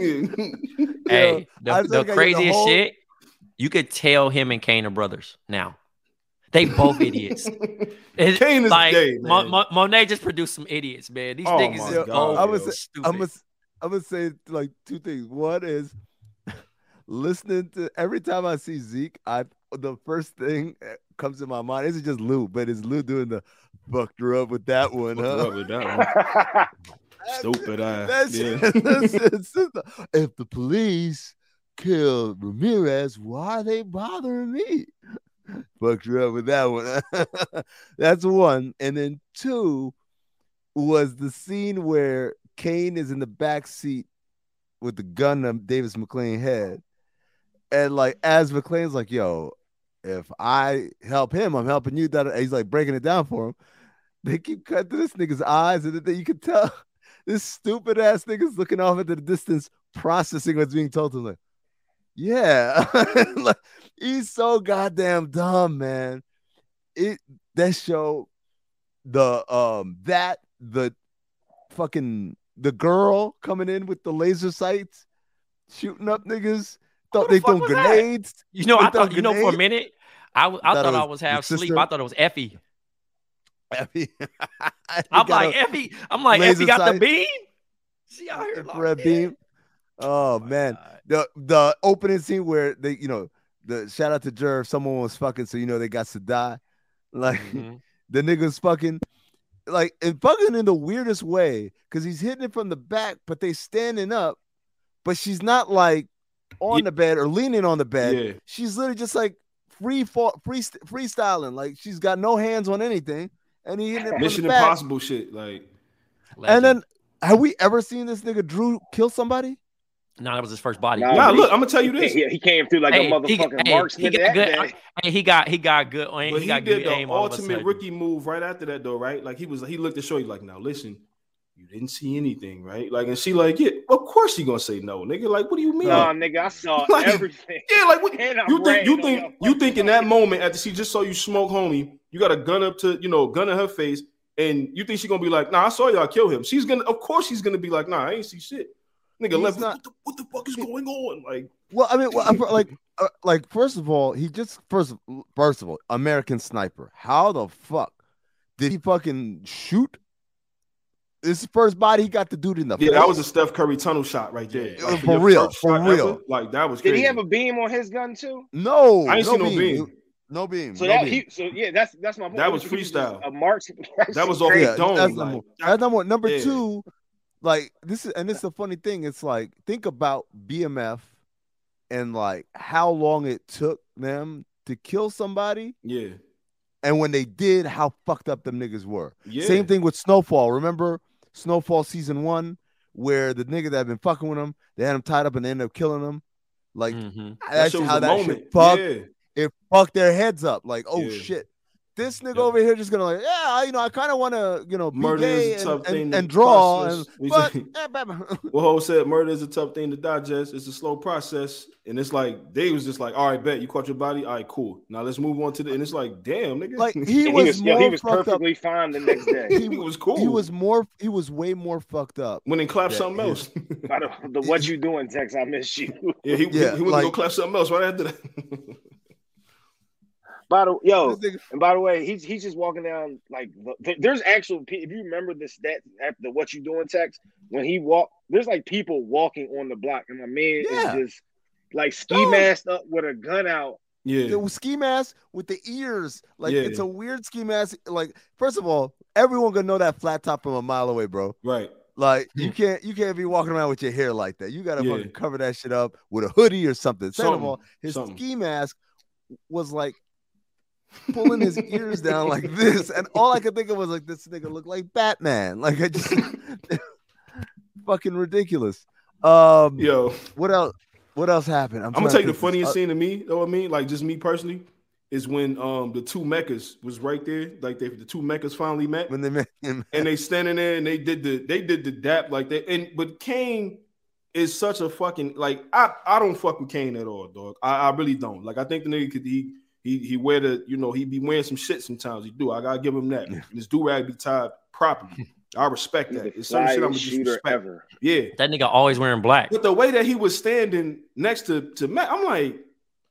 Hey, the craziest shit, you could tell him and Kane are brothers now. They both idiots. Kane is like, gay, man. Monet just produced some idiots, man. These niggas is both stupid. I'm gonna say like two things. One is listening to every time I see Zeke, the first thing comes to my mind isn't just Lou, but it's Lou doing the fucked her up with that one, huh? Stupid ass. If the police killed Ramirez, why are they bothering me? Fucked her up with that one. That's one. And then two was the scene where Kane is in the back seat with the gun on Davis McLean head. And like, as McLean's like, yo, if I help him, I'm helping you. He's like breaking it down for him. They keep cutting to this nigga's eyes, and then you can tell this stupid ass nigga's looking off into the distance, processing what's being told to him. Like, yeah, like, he's so goddamn dumb, man. That show, the girl coming in with the laser sights, shooting up niggas. Thought they throw grenades. That? You know, I thought, you know, for a minute, I thought I was half asleep. I thought it was Effie. Effie. I'm like, Effie. I'm like, Effie got the beam. She out here red beam. Oh man, the opening scene where they, you know, the shout out to Jerv, someone was fucking, so you know they got to die. Like the niggas fucking, like, and fucking in the weirdest way, because he's hitting it from the back, but they standing up, but she's not like on the bed or leaning on the bed. Yeah. She's literally just like freestyling, like she's got no hands on anything, and he hitting it Mission Impossible shit, like. And then, have we ever seen this nigga Drew kill somebody? No, that was his first body. Nah, look, I'm gonna tell you this. He came through like a motherfucking marksman. He got good. He got did good aim. The ultimate rookie move right after that, though, right? Like he looked at Shorty like, now listen, you didn't see anything, right? Like, and she like, yeah, of course he gonna say no, nigga. Like, what do you mean? No, nigga, I saw like, everything. Yeah, like what you think in that moment after she just saw you smoke, homie, you got a gun up to, gun in her face, and you think she's gonna be like, nah, I saw y'all kill him. Of course she's gonna be like, nah, I ain't see shit. Nigga left. What the fuck is going on? Like, well, I mean, like first of all, he just first of all, American Sniper. How the fuck did he fucking shoot? This first body he got the dude in the face. That was a Steph Curry tunnel shot right there. Like, for real. Ever, like that was crazy. Did he have a beam on his gun too? No, I ain't seen no beam. No beam. So that's my point. That was freestyle. A marksman. That was off the dome. That's number one. Number two. Like this is the funny thing. It's like, think about BMF and like how long it took them to kill somebody. Yeah. And when they did, how fucked up them niggas were. Yeah. Same thing with Snowfall. Remember Snowfall season 1, where the nigga that had been fucking with him, they had him tied up and they ended up killing him. Like that's how that shit fucked. Yeah. It fucked their heads up. Like, oh shit. This nigga over here just gonna like, I kind of want to, be murder gay is a tough thing and draw. Well, Ho said murder is a tough thing to digest. It's a slow process, and it's like they was just like, all right, bet you caught your body. All right, cool. Now let's move on to and it's like, damn, nigga. Like he was perfectly fine the next day. He was cool. He was way more fucked up. When they clap something else. The what you doing text? I miss you. Yeah, he was gonna go clap something else right after that. By the way, he's just walking down like there's actual. If you remember the stat after the what you doing text, when he walked, there's like people walking on the block, and my man is just like ski masked up with a gun out. Yeah, the ski mask with the ears, like it's a weird ski mask. Like, first of all, everyone gonna know that flat top from a mile away, bro. Right. Like you can't be walking around with your hair like that. You gotta fucking cover that shit up with a hoodie or something. Second of all, his ski mask was like pulling his ears down like this, and all I could think of was like, this nigga looked like Batman. Like, I just fucking ridiculous. Yo, what else happened? I'm gonna tell you the funniest scene to me, though. I mean, like just me personally, is when the two mechas was right there, like the two mechas finally met. When they met him, and they standing there and they did the dap like that. But Kane is such a fucking like I don't fuck with Kane at all, dog. I really don't. Like, I think the nigga could he wear the, he be wearing some shit sometimes. He do. I gotta give him that. And his do-rag be tied properly. I respect that. It's certain shit I'm just respect. Yeah. That nigga always wearing black. But the way that he was standing next to Matt, I'm like,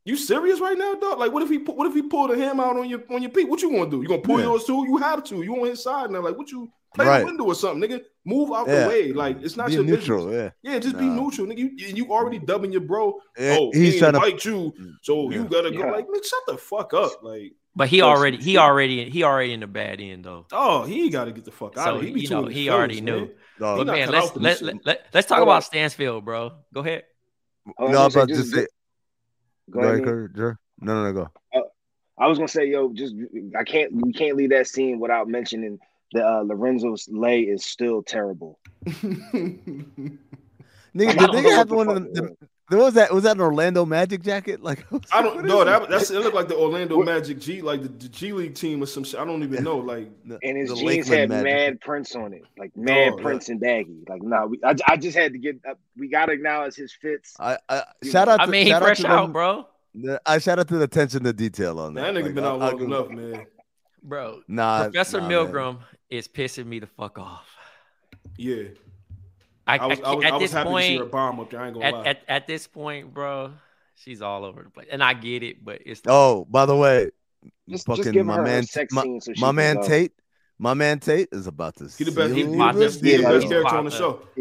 You serious right now, dog? Like, what if he pulled a hammer out on your peak? What you gonna do? You gonna pull yours too? You have to. You on his side now? Like, what you play the window or something, nigga? Move out the way. Like, it's not your neutral. business. Yeah, just be neutral, nigga. You already dubbing your bro. He's trying to fight you, so you gotta go. Like, man, shut the fuck up. Like, but he already in the bad end though. Oh, he got to get the fuck out. So he already knew. But man, let's talk about Stansfield, bro. Go ahead. No, I was about to say. Go ahead, Kurt. No, go. I was gonna say, we can't leave that scene without mentioning that Lorenzo's lay is still terrible. Nigga, did they have one of them? Was that an Orlando Magic jacket? Like, I don't know. It looked like the Orlando Magic G, like the G League team or some shit. I don't even know. Like, and his jeans had mad prints on it, like mad prints and baggy. Like, no, I just had to get. We gotta acknowledge his fits. Shout out. He fresh out, bro. I shout out to the attention to detail on that. That nigga been out long enough, man. Bro, Professor Milgram is pissing me the fuck off. Yeah. I was happy to see her bomb up there. I ain't gonna lie. At this point, bro, she's all over the place, and I get it, but it's by the way, just give my man, my man Tate. My man Tate is about to. He the best character on the show. He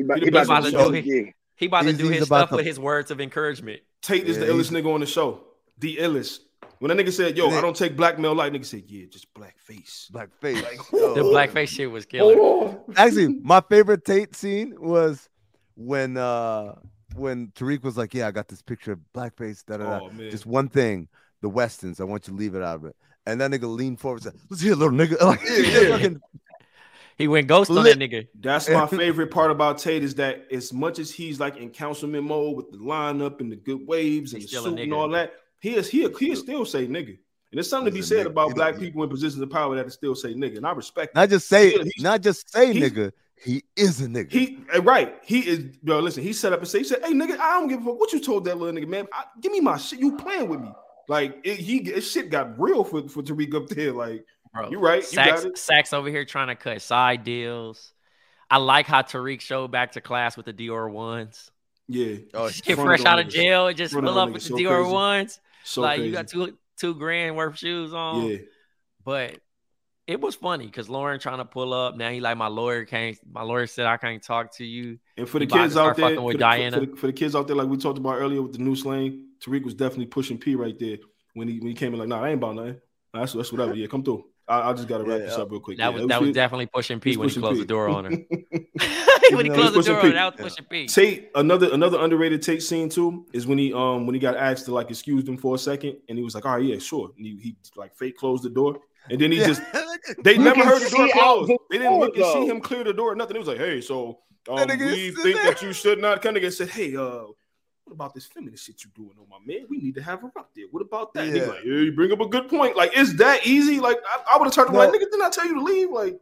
about to do his stuff with his words of encouragement. Tate is the illest nigga on the show. The illest. When that nigga said, "Yo, I don't take blackmail light," nigga said, "Yeah, just blackface." Blackface. The blackface shit was killer. Actually, my favorite Tate scene was when Tariq was like, "Yeah, I got this picture of blackface." Just one thing, the Westons. I want you to leave it out of it. And that nigga leaned forward and said, "Let's hear, little nigga." Like, he went ghost on that nigga. That's my favorite part about Tate is that as much as he's like in councilman mode with the lineup and the good waves and the suit and all that. He'll still say nigga. And there's something to be said about black people in positions of power that still say nigga. And I respect not just say nigga. He is a nigga. He is, bro. Listen, he set up and he said, "Hey nigga, I don't give a fuck what you told that little nigga, man. Give me my shit. You playing with me." Like shit got real for Tariq up there. Like, bro, you right. Sax over here trying to cut side deals. I like how Tariq showed back to class with the Dior ones. Yeah. Get fresh out of jail and just fill up with the Dior crazy. ones. So like crazy. You got $2,000 worth of shoes on. Yeah. But it was funny because Lauren trying to pull up. Now he like my lawyer said I can't talk to you. And for the kids out there, for the kids out there, like we talked about earlier with the new slang, Tariq was definitely pushing P right there when he came in like, nah, I ain't about nothing. That's whatever. Yeah, come through. I just gotta wrap this up real quick. That was definitely pushing P when he closed the door on her. When he closed the door, that was pushing P. Tate, another underrated Tate scene too is when he got asked to like excuse him for a second, and he was like, "All right, yeah, sure." And he like fake closed the door, and then he just they never heard the door close. They didn't look and see him clear the door or nothing. It was like, "Hey, so we think that you should not." Kind of get said, "Hey, what about this feminist shit you doing on my man? We need to have her up there. What about that?" He's like, "Yeah, you bring up a good point. Like, is that easy? Like, I would have turned around, like, nigga, didn't I tell you to leave? Like,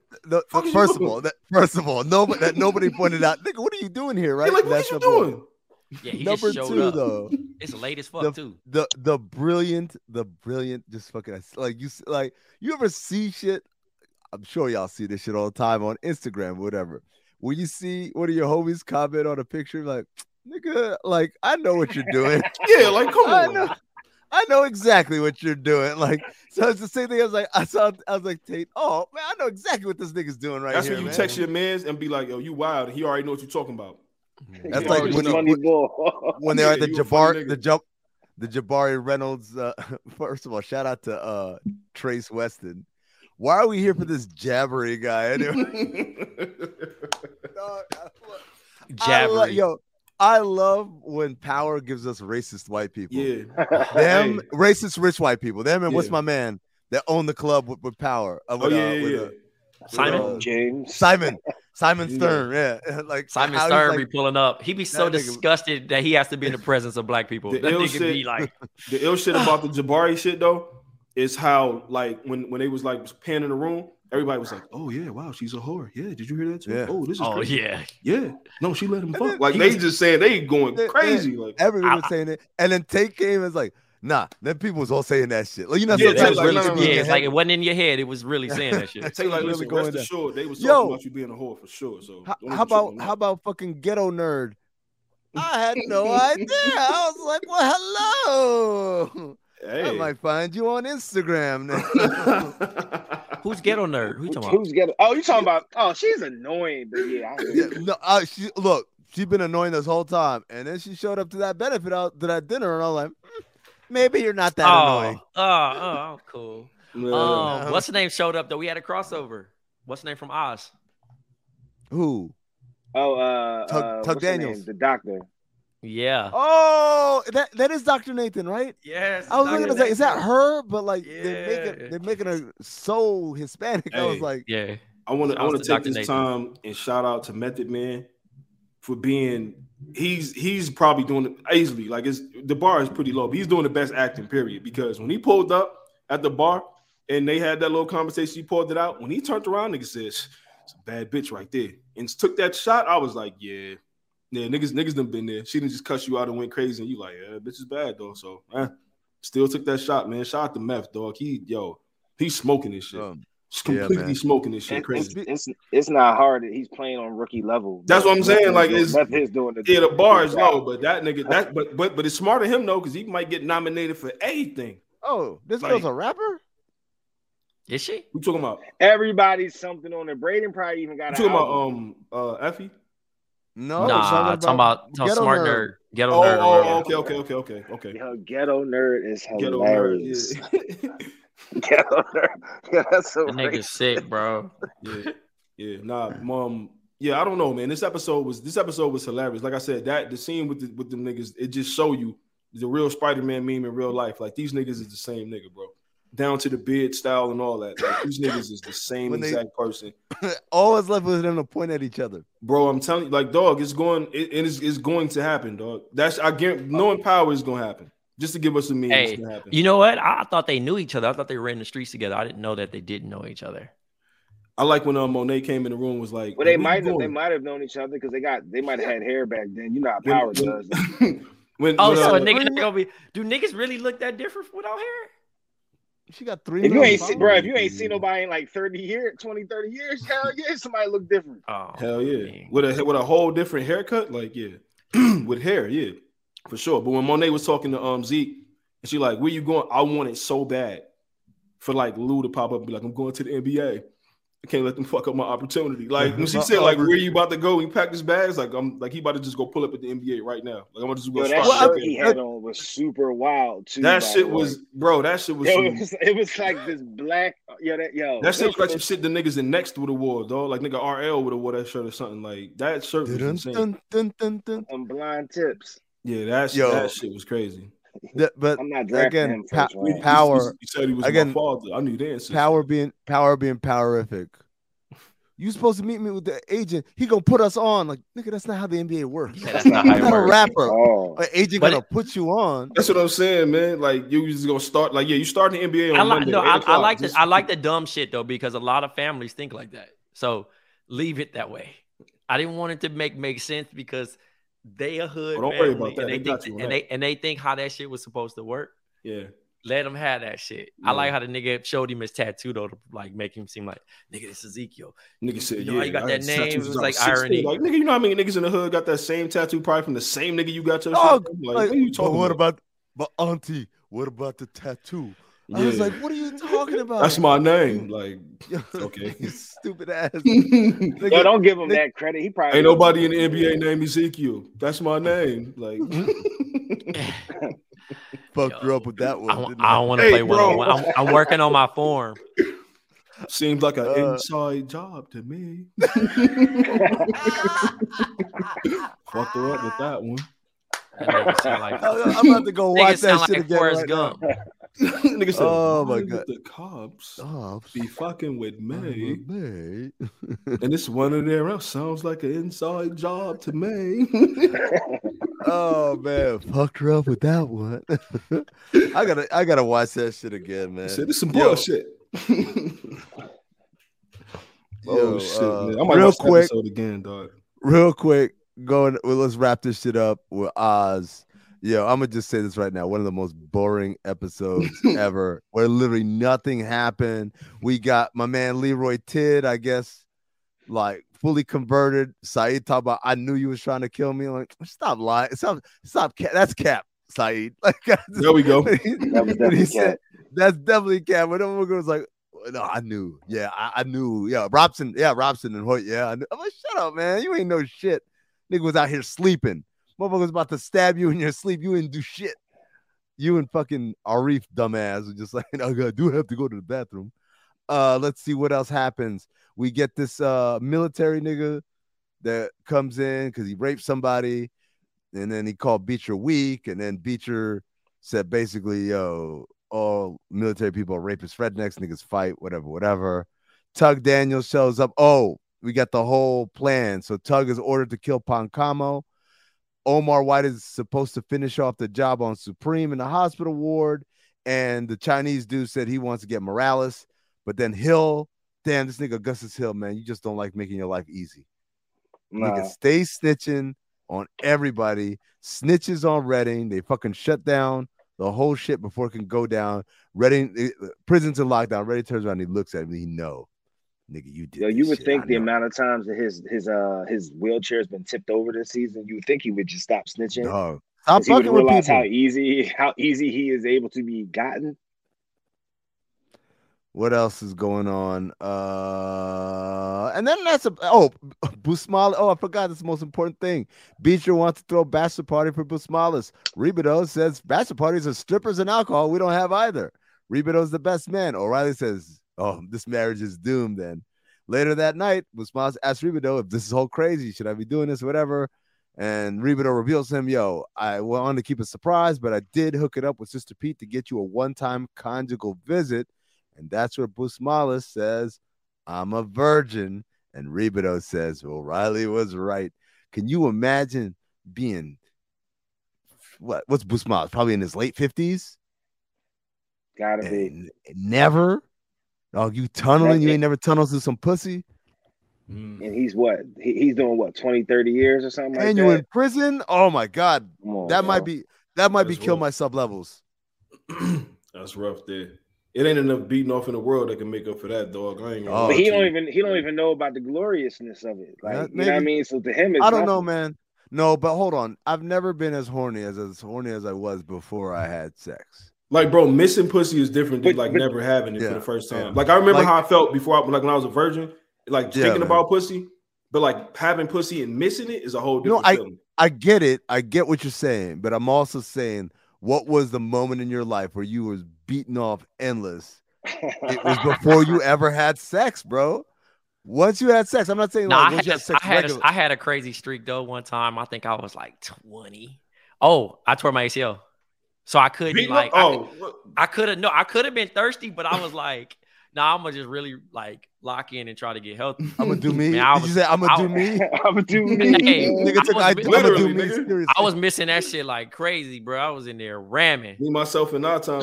first of all, nobody pointed out, nigga, what are you doing here, right? Yeah, like, what are you doing? Yeah, he number just two, up. though, it's late as fuck too. The brilliant, just fucking like you ever see shit? I'm sure y'all see this shit all the time on Instagram, whatever. When you see one of your homies comment on a picture, like, nigga, like, I know what you're doing. Yeah, like, come on. I know exactly what you're doing. Like, so it's the same thing. I was like, Tate, oh man, I know exactly what this nigga's doing right That's here. That's when you text your mans and be like, "Yo, you wild." He already know what you're talking about. That's like when they're at the Jabari Reynolds. First of all, shout out to Trace Weston. Why are we here for this jabbering guy anyway? Jabbering. I love when power gives us racist white people. Yeah. Them racist rich white people. Them and what's my man that own the club with power? Simon James. Simon Stern. Yeah. Like Simon Stern be pulling up. He be so disgusted that he has to be in the presence of black people. That nigga be like the ill shit about the Jabari shit though is how like when they was like panning the room. Everybody was like, "Oh yeah, wow, she's a whore." Yeah, did you hear that too? Yeah. Oh, this is crazy. Yeah. No, she let him fuck. Like they just saying they going crazy. Like everyone was saying it, and then Tate came and was like, "Nah." Then people was all saying that shit. Like it's like it wasn't in your head. It was really saying that shit. Tate like, listen, rest assured, they was talking about you being a whore for sure. So how about fucking ghetto nerd I had no idea. I was like, well, hello. Hey. I might find you on Instagram now. Who's Ghetto Nerd? Who you talking about? Who's Ghetto? Oh, you talking about? Oh, she's annoying, but yeah. Look, she's been annoying this whole time, and then she showed up to that benefit out to that dinner, and I was like, maybe you're not that annoying. Oh, cool. What's the name showed up though? We had a crossover. What's the name from Oz? Who? Oh, Tug Daniels, the doctor. Yeah. Oh, that is Dr. Nathan, right? Yes. I was looking to say, is that her? But like they're making her so Hispanic. Hey, I was like, yeah. I want to take this time and shout out to Method Man for being. He's probably doing it easily. Like the bar is pretty low, but he's doing the best acting. Period. Because when he pulled up at the bar and they had that little conversation, he pulled it out. When he turned around, nigga says, "It's a bad bitch right there," and took that shot. I was like, yeah, niggas done been there. She didn't just cuss you out and went crazy, and you like, yeah, bitch is bad though. So, still took that shot, man. Shout out to Meth, dog. He's smoking this shit. Completely smoking this shit. Crazy. It's not hard that he's playing on rookie level. That's what I'm saying. Like Meth is doing the bar is low, but that nigga but it's smart of him though, because he might get nominated for anything. Oh, this girl's a rapper? Is she? We talking about everybody's something on there. Braden probably even got. You talking about Effie? No, talking about Smart Nerd. Ghetto Nerd. Oh, okay. Yo, Ghetto Nerd is hilarious. Ghetto Nerd. Yeah, that's so. That nigga's sick, bro. Yeah. Nah, mom. Yeah, I don't know, man. This episode was hilarious. Like I said, the scene with the niggas, it just show you the real Spider-Man meme in real life. Like these niggas is the same nigga, bro. Down to the beard style and all that. Like, these niggas is the same exact person. All that's left was them to point at each other. Bro, I'm telling you, like, dog, it's going to happen, dog. I guarantee knowing power is going to happen. Just to give us a meme, it's going to happen. You know what? I thought they knew each other. I thought they were in the streets together. I didn't know that they didn't know each other. I like when Monet came in the room, was like, well, they might have known each other because they might have had hair back then. You know how power does. So a nigga not gonna be? Do niggas really look that different without hair? She got 3. If you ain't seen nobody in like 30 years, hell yeah, somebody look different. Oh, hell yeah, man. with a whole different haircut, like with hair, yeah, for sure. But when Monet was talking to Zeke, and she like, where you going? I want it so bad for like Lou to pop up and be like, I'm going to the NBA. I can't let them fuck up my opportunity. Like when she said, like, where you about to go? He packed his bags. Like I'm like he about to just go pull up at the NBA right now. Like I'm gonna just go. That shirt he had on was super wild too. That shit was, bro. That shit was. It was like this black. That shit was like some shit the niggas in Next would have wore, dog. Like nigga RL would have wore that shirt or something. Like that shirt was insane. On blind tips. Yeah, that shit was crazy. But I'm not drafting him power. He said he was my father. I knew the answer. Power being powerific. You supposed to meet me with the agent. He gonna put us on. Like, nigga, that's not how the NBA works. Yeah, that's not how it works. A rapper. An agent gonna put you on. That's what I'm saying, man. Like you just gonna start. Like you start the NBA on Monday. I like the dumb shit though, because a lot of families think like that. So leave it that way. I didn't want it to make sense because they a hood. Don't worry about that. And they think how that shit was supposed to work. Yeah. Let him have that shit. Yeah. I like how the nigga showed him his tattoo though, to like make him seem like, nigga, this is Ezekiel. Nigga said, you know how you got that name? It was like irony. Like, nigga, you know how many niggas in the hood got that same tattoo probably from the same nigga you got your shit? Like, what are you talking about? But auntie, what about the tattoo? Yeah. I was like, what are you talking about? That's my name. Like, okay. You stupid ass. Yo, don't give him that credit. He probably ain't nobody in the NBA named Ezekiel. That's my name. Like fucked you up with that one. I don't want to play one. I'm working on my form. Seems like an inside job to me. Fucked her up with that one. I'm about to go watch that shit again. Forrest Gump. Nigga said, oh my god, the cops be fucking with me. And this one of their else sounds like an inside job to me. Oh man, fucked her up with that one. I gotta watch that shit again, man. Said, this some bullshit. Oh shit, man. I might real watch quick, that episode again, dog. Real quick, let's wrap this shit up with Oz. Yo, I'm gonna just say this right now. One of the most boring episodes ever, where literally nothing happened. We got my man Leroy Tidd, I guess. like fully converted. Saeed talk about, I knew you was trying to kill me. I'm like, stop lying. Stop. That's cap, Saeed. Like, there we go. That was definitely cap. That's definitely cap. But then was like, no, I knew. Yeah, I knew. Yeah, Robson. Yeah, Robson and Hoyt. Yeah, I knew. I'm like, shut up, man. You ain't no shit. Nigga was out here sleeping. Motherfucker was about to stab you in your sleep. You didn't do shit. You and fucking Arif dumbass was just like, I do have to go to the bathroom. Let's see what else happens. We get this military nigga that comes in because he raped somebody, and then he called Beecher weak, and then Beecher said basically, yo, all military people are rapists, rednecks, niggas fight, whatever. Tug Daniels shows up. Oh, we got the whole plan. So Tug is ordered to kill Pancamo. Omar White is supposed to finish off the job on Supreme in the hospital ward, and the Chinese dude said he wants to get Morales, but then Hill, damn, this nigga Augustus Hill, man, you just don't like making your life easy. Nah. Nigga, stay snitching on everybody. Snitches on Reading. They fucking shut down the whole shit before it can go down. Reading, prison's in lockdown. Reading turns around, and he looks at him, and he know. Nigga, you did. Yo, you would think the amount of times that his wheelchair has been tipped over this season, you would think he would just stop snitching. No, stop fucking with people. How easy he is able to be gotten. What else is going on? And then Busmalis. Oh, I forgot this most important thing. Beecher wants to throw a bachelor party for Busmalis. Ribido says bachelor parties are strippers and alcohol. We don't have either. Ribido's the best man. O'Reilly says, oh, this marriage is doomed then. Later that night, Busmalis asks Ribido if this is all crazy. Should I be doing this, whatever? And Ribido reveals to him, yo, I wanted to keep a surprise, but I did hook it up with Sister Pete to get you a one-time conjugal visit. And that's where Busmalis says, I'm a virgin. And Ribido says, well, Riley was right. Can you imagine being, what's Busmalis? Probably in his late 50s? Gotta be. Never? Oh, you tunneling? You ain't never tunneled through some pussy? And he's what? He's doing what, 20, 30 years or something like that? And you in prison? Oh my God. That might be kill rough. myself levels. That's rough there. It ain't enough beating off in the world that can make up for that, dog. I ain't gonna but he don't even know about the gloriousness of it. Like, you know what I mean? So to him, it's I don't know, man. No, but hold on. I've never been as horny as I was before I had sex. Like, bro, missing pussy is different than never having it for the first time. Yeah. Like, I remember how I felt before, when I was a virgin, like thinking about pussy, but like having pussy and missing it is a whole different feeling. I get it. I get what you're saying, but I'm also saying, what was the moment in your life where you was beating off endless? It was before you ever had sex, bro. Once you had sex, I'm not saying I had a crazy streak though. One time, I think I was like 20. Oh, I tore my ACL. So I couldn't I could have been thirsty, but I was like, I'm gonna just really like lock in and try to get healthy. I'm gonna do me. Did you say I'm gonna do me? I'm gonna do me. Hey, nigga, I was missing that shit like crazy, bro. I was in there ramming. Me, myself, and our time.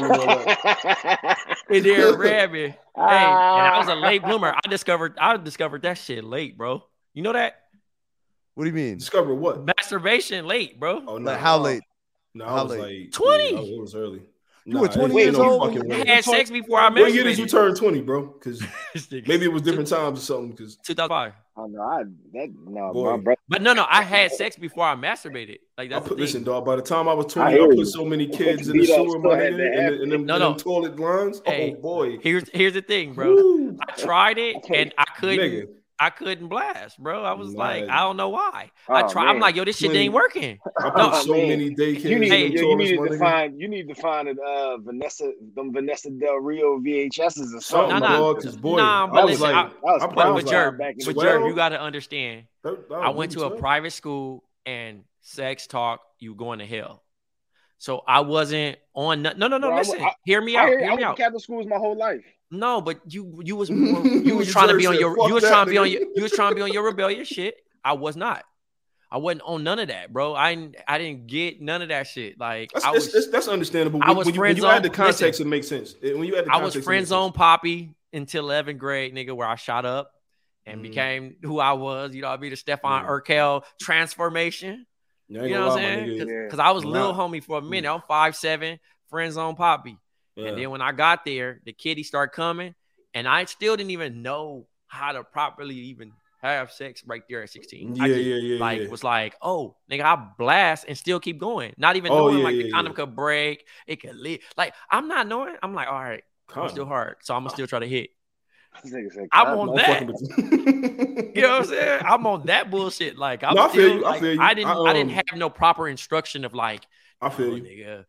In there ramming. Hey, and I was a late bloomer. I discovered that shit late, bro. You know that? What do you mean? Discover what? Masturbation late, bro. Oh, no. Like how late? No, I was like 20. Yeah, it was early. You were 20 years old. I had sex before I met. What year did you turn 20, bro? Because maybe it was different times or something. Because 2005. Oh no, my brother. But no, I had sex before I masturbated. Like that's listen, dog. By the time I was 20, I put so many kids in the sewer, my nigga, and them toilet lines. Hey, oh boy. Here's the thing, bro. Woo. I tried it and I couldn't. Nigga. I couldn't blast, bro. I was like, I don't know why. I tried. I'm like, yo, this shit ain't working. I put so many daycares. You need to find it. Vanessa Del Rio VHSs or something. But Jerv, you got to understand. I went to a private school and sex talk, you going to hell. So I wasn't on. No. Listen, hear me out. I went to Catholic schools my whole life. No, but you was trying to be on your rebellious shit. I was not. I wasn't on none of that, bro. I didn't get none of that shit. Like that's understandable. When you add the context, it makes sense. When you add the context, I was friend zone Poppy until 11th grade, nigga, where I shot up and became who I was. You know, I'd be the Stefan Urkel transformation. You know what I'm saying? Because I was little homie for a minute. I'm 5'7", friend zone Poppy. Yeah. And then when I got there, the kiddies started coming, and I still didn't even know how to properly even have sex right there at 16. Yeah, I just, was like, oh, nigga, I blast and still keep going. Not even knowing the condom could break. It could leak. Like, I'm not knowing. I'm like, all right, I'm still hard. So I'm going to still try to hit. I'm on that. You know what I'm saying? I'm on that bullshit. Like, I feel you. I didn't have no proper instruction of like, I feel you. Nigga,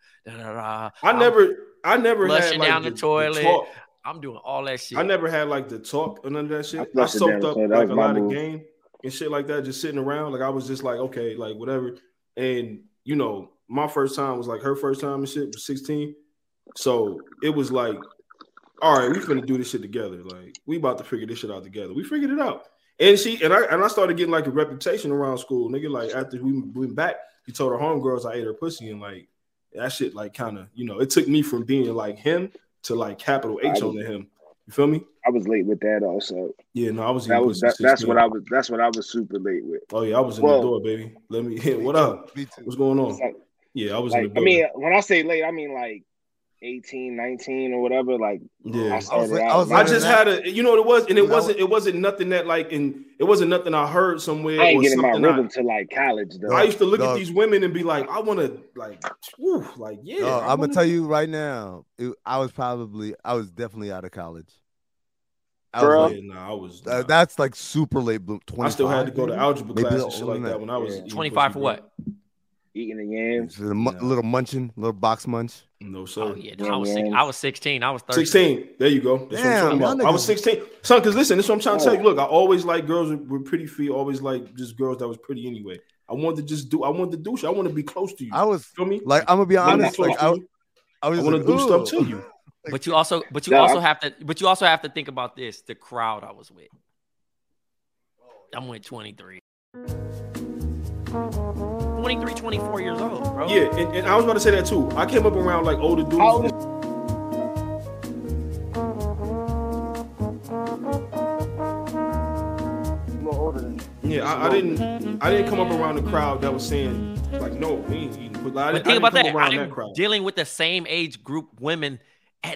I never flushing had like down the toilet. I'm doing all that shit. I never had like the talk or none of that shit. I soaked up like a lot of game and shit like that, just sitting around. Like I was just like, okay, like whatever. And you know, my first time was like her first time and shit was 16. So it was like, all right, we finna do this shit together. Like we about to figure this shit out together. We figured it out. And I started getting like a reputation around school, nigga. Like after we went back, he told her homegirls I ate her pussy, and like that shit like kind of, you know, it took me from being like him to like capital H on him. You feel me? I was late with that also. Yeah, no, I was. That's what I was super late with. Oh yeah, I was in the door, baby. Let me hit. What up? What's going on? Like, yeah, I was like, in the door. I mean, when I say late, I mean like 18, 19 or whatever. Like, yeah, I just had a, you know what it was, and it wasn't nothing that like, and it wasn't nothing I heard somewhere. I ain't getting my rhythm to like college though. I used to look at these women and be like, I want to like, whew, like yeah. I'm gonna tell you right now, I was definitely out of college. That's like super late. 25, I still had to go to algebra class and shit like that when I was 25 for what? Eating the yams, a little munching, little box munch. No, sir. Oh, yeah, no, I was 16. I was 13. 16. There you go. That's what I'm talking about. I was 16. Son, because listen, this is what I'm trying to tell you. Look, I always like girls with pretty feet. Always like just girls that was pretty anyway. I wanted to do shit. I want to be close to you. Feel me? Like I'm gonna be honest. Like I want to do stuff to you. But you also have to think about this. The crowd I was with. I'm with 23. 23, 24 years old, bro. Yeah, and I was about to say that too. I came up around like older dudes. A little older than me. Yeah, I didn't come up around the crowd that was saying like, no, we ain't eating. But think about that. I'm dealing with the same age group women at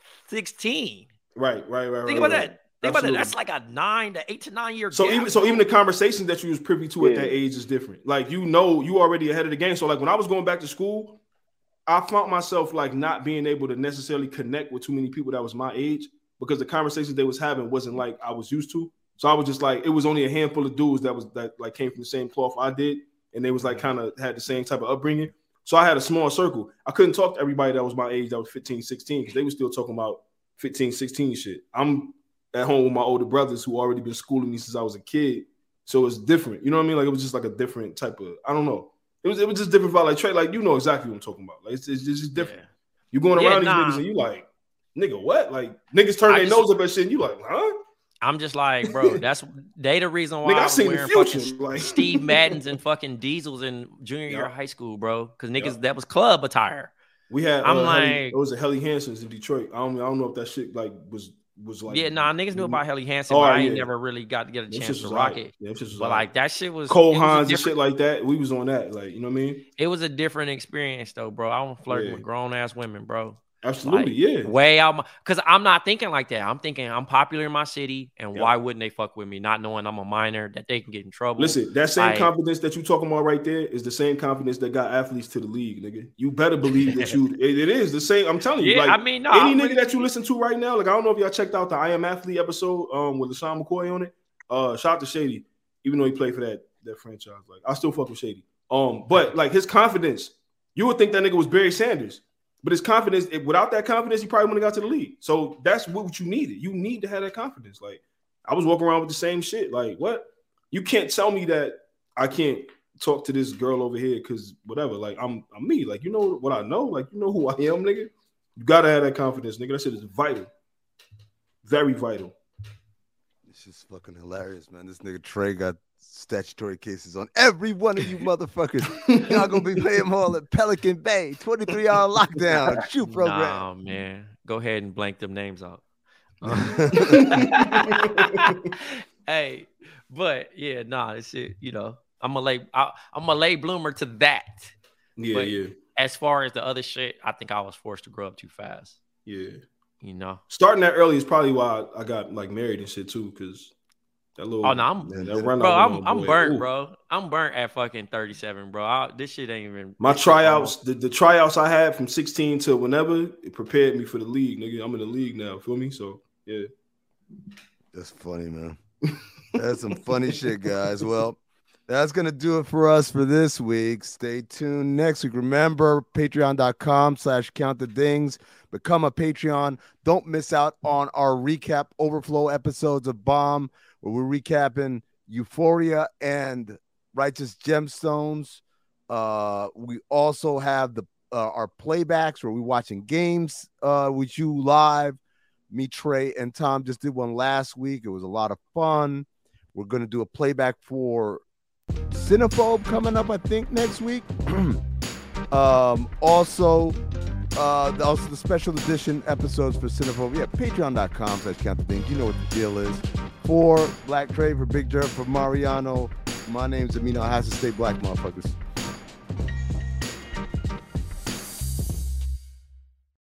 16. Right. Think about that. Think about it. That's like a 8 to 9 year. So even the conversations that you was privy to at that age is different. Like you already ahead of the game. So like when I was going back to school, I found myself like not being able to necessarily connect with too many people that was my age because the conversations they was having wasn't like I was used to. So I was just like, it was only a handful of dudes that like came from the same cloth I did, and they was like kind of had the same type of upbringing. So I had a small circle. I couldn't talk to everybody that was my age that was 15, 16 because they were still talking about 15, 16 shit. I'm at home with my older brothers who already been schooling me since I was a kid. So it's different. You know what I mean? Like it was just like a different type of, I don't know. It was just different about like Trey, like you know exactly what I'm talking about. Like it's just different. Yeah. You going around these niggas and you like, nigga, what? Like niggas turn their nose up at shit and you like, huh? I'm just like, bro, they the reason why I was wearing fucking like Steve Maddens and fucking Diesels in junior year of high school, bro. Because niggas, that was club attire. We had it was a Helly Hansen's in Detroit. I don't know if that shit like was like niggas knew about Helly Hansen, but I ain't never really got to get a chance to rock it. Yeah, but like that shit was Cole Hans and shit like that. We was on that, like you know what I mean. It was a different experience though, bro. I was flirting with grown ass women, bro. Absolutely, like, way out because I'm not thinking like that. I'm thinking I'm popular in my city, and why wouldn't they fuck with me? Not knowing I'm a minor, that they can get in trouble. Listen, that same confidence that you talking about right there is the same confidence that got athletes to the league, nigga. You better believe that it is the same. I'm telling you, yeah, like, I mean, any nigga that you listen to right now, like I don't know if y'all checked out the I Am Athlete episode with LaShawn McCoy on it. Shout out to Shady, even though he played for that franchise. Like I still fuck with Shady. But like his confidence, you would think that nigga was Barry Sanders. But his confidence, without that confidence, he probably wouldn't have got to the league. So that's what you needed. You need to have that confidence. Like, I was walking around with the same shit. Like, what? You can't tell me that I can't talk to this girl over here because whatever. Like, I'm me. Like, you know what I know? Like, you know who I am, nigga? You got to have that confidence, nigga. That shit is vital. Very vital. It's just fucking hilarious, man. This nigga Trey got statutory cases on every one of you motherfuckers. Y'all gonna be playing more at Pelican Bay, 23-hour lockdown, shoot program. Nah, man. Go ahead and blank them names out. Hey, but yeah, this shit, you know, I'm a late bloomer to that. Yeah, but yeah. As far as the other shit, I think I was forced to grow up too fast. Yeah. You know, starting that early is probably why I got like married and shit too, because That little, oh no, I'm burnt, bro. I'm burnt at fucking 37, bro. This shit ain't even. My tryouts, the tryouts I had from 16 to whenever, it prepared me for the league, nigga. I'm in the league now, feel me? So yeah, that's funny, man. That's some funny shit, guys. Well, that's gonna do it for us for this week. Stay tuned next week. Remember, patreon.com/countthedings. Become a Patreon. Don't miss out on our recap overflow episodes of Bomb, where we're recapping Euphoria and Righteous Gemstones. We also have our playbacks where we're watching games with you live. Me, Trey, and Tom just did one last week. It was a lot of fun. We're going to do a playback for Cinephobe coming up, I think, next week. Also the special edition episodes for Cinephobe. Yeah, patreon.com/countthedings. You know what the deal is. For Black Trey, for Big Jerv, for Mariano, my name's Amin Al-Hassan. Stay black, motherfuckers.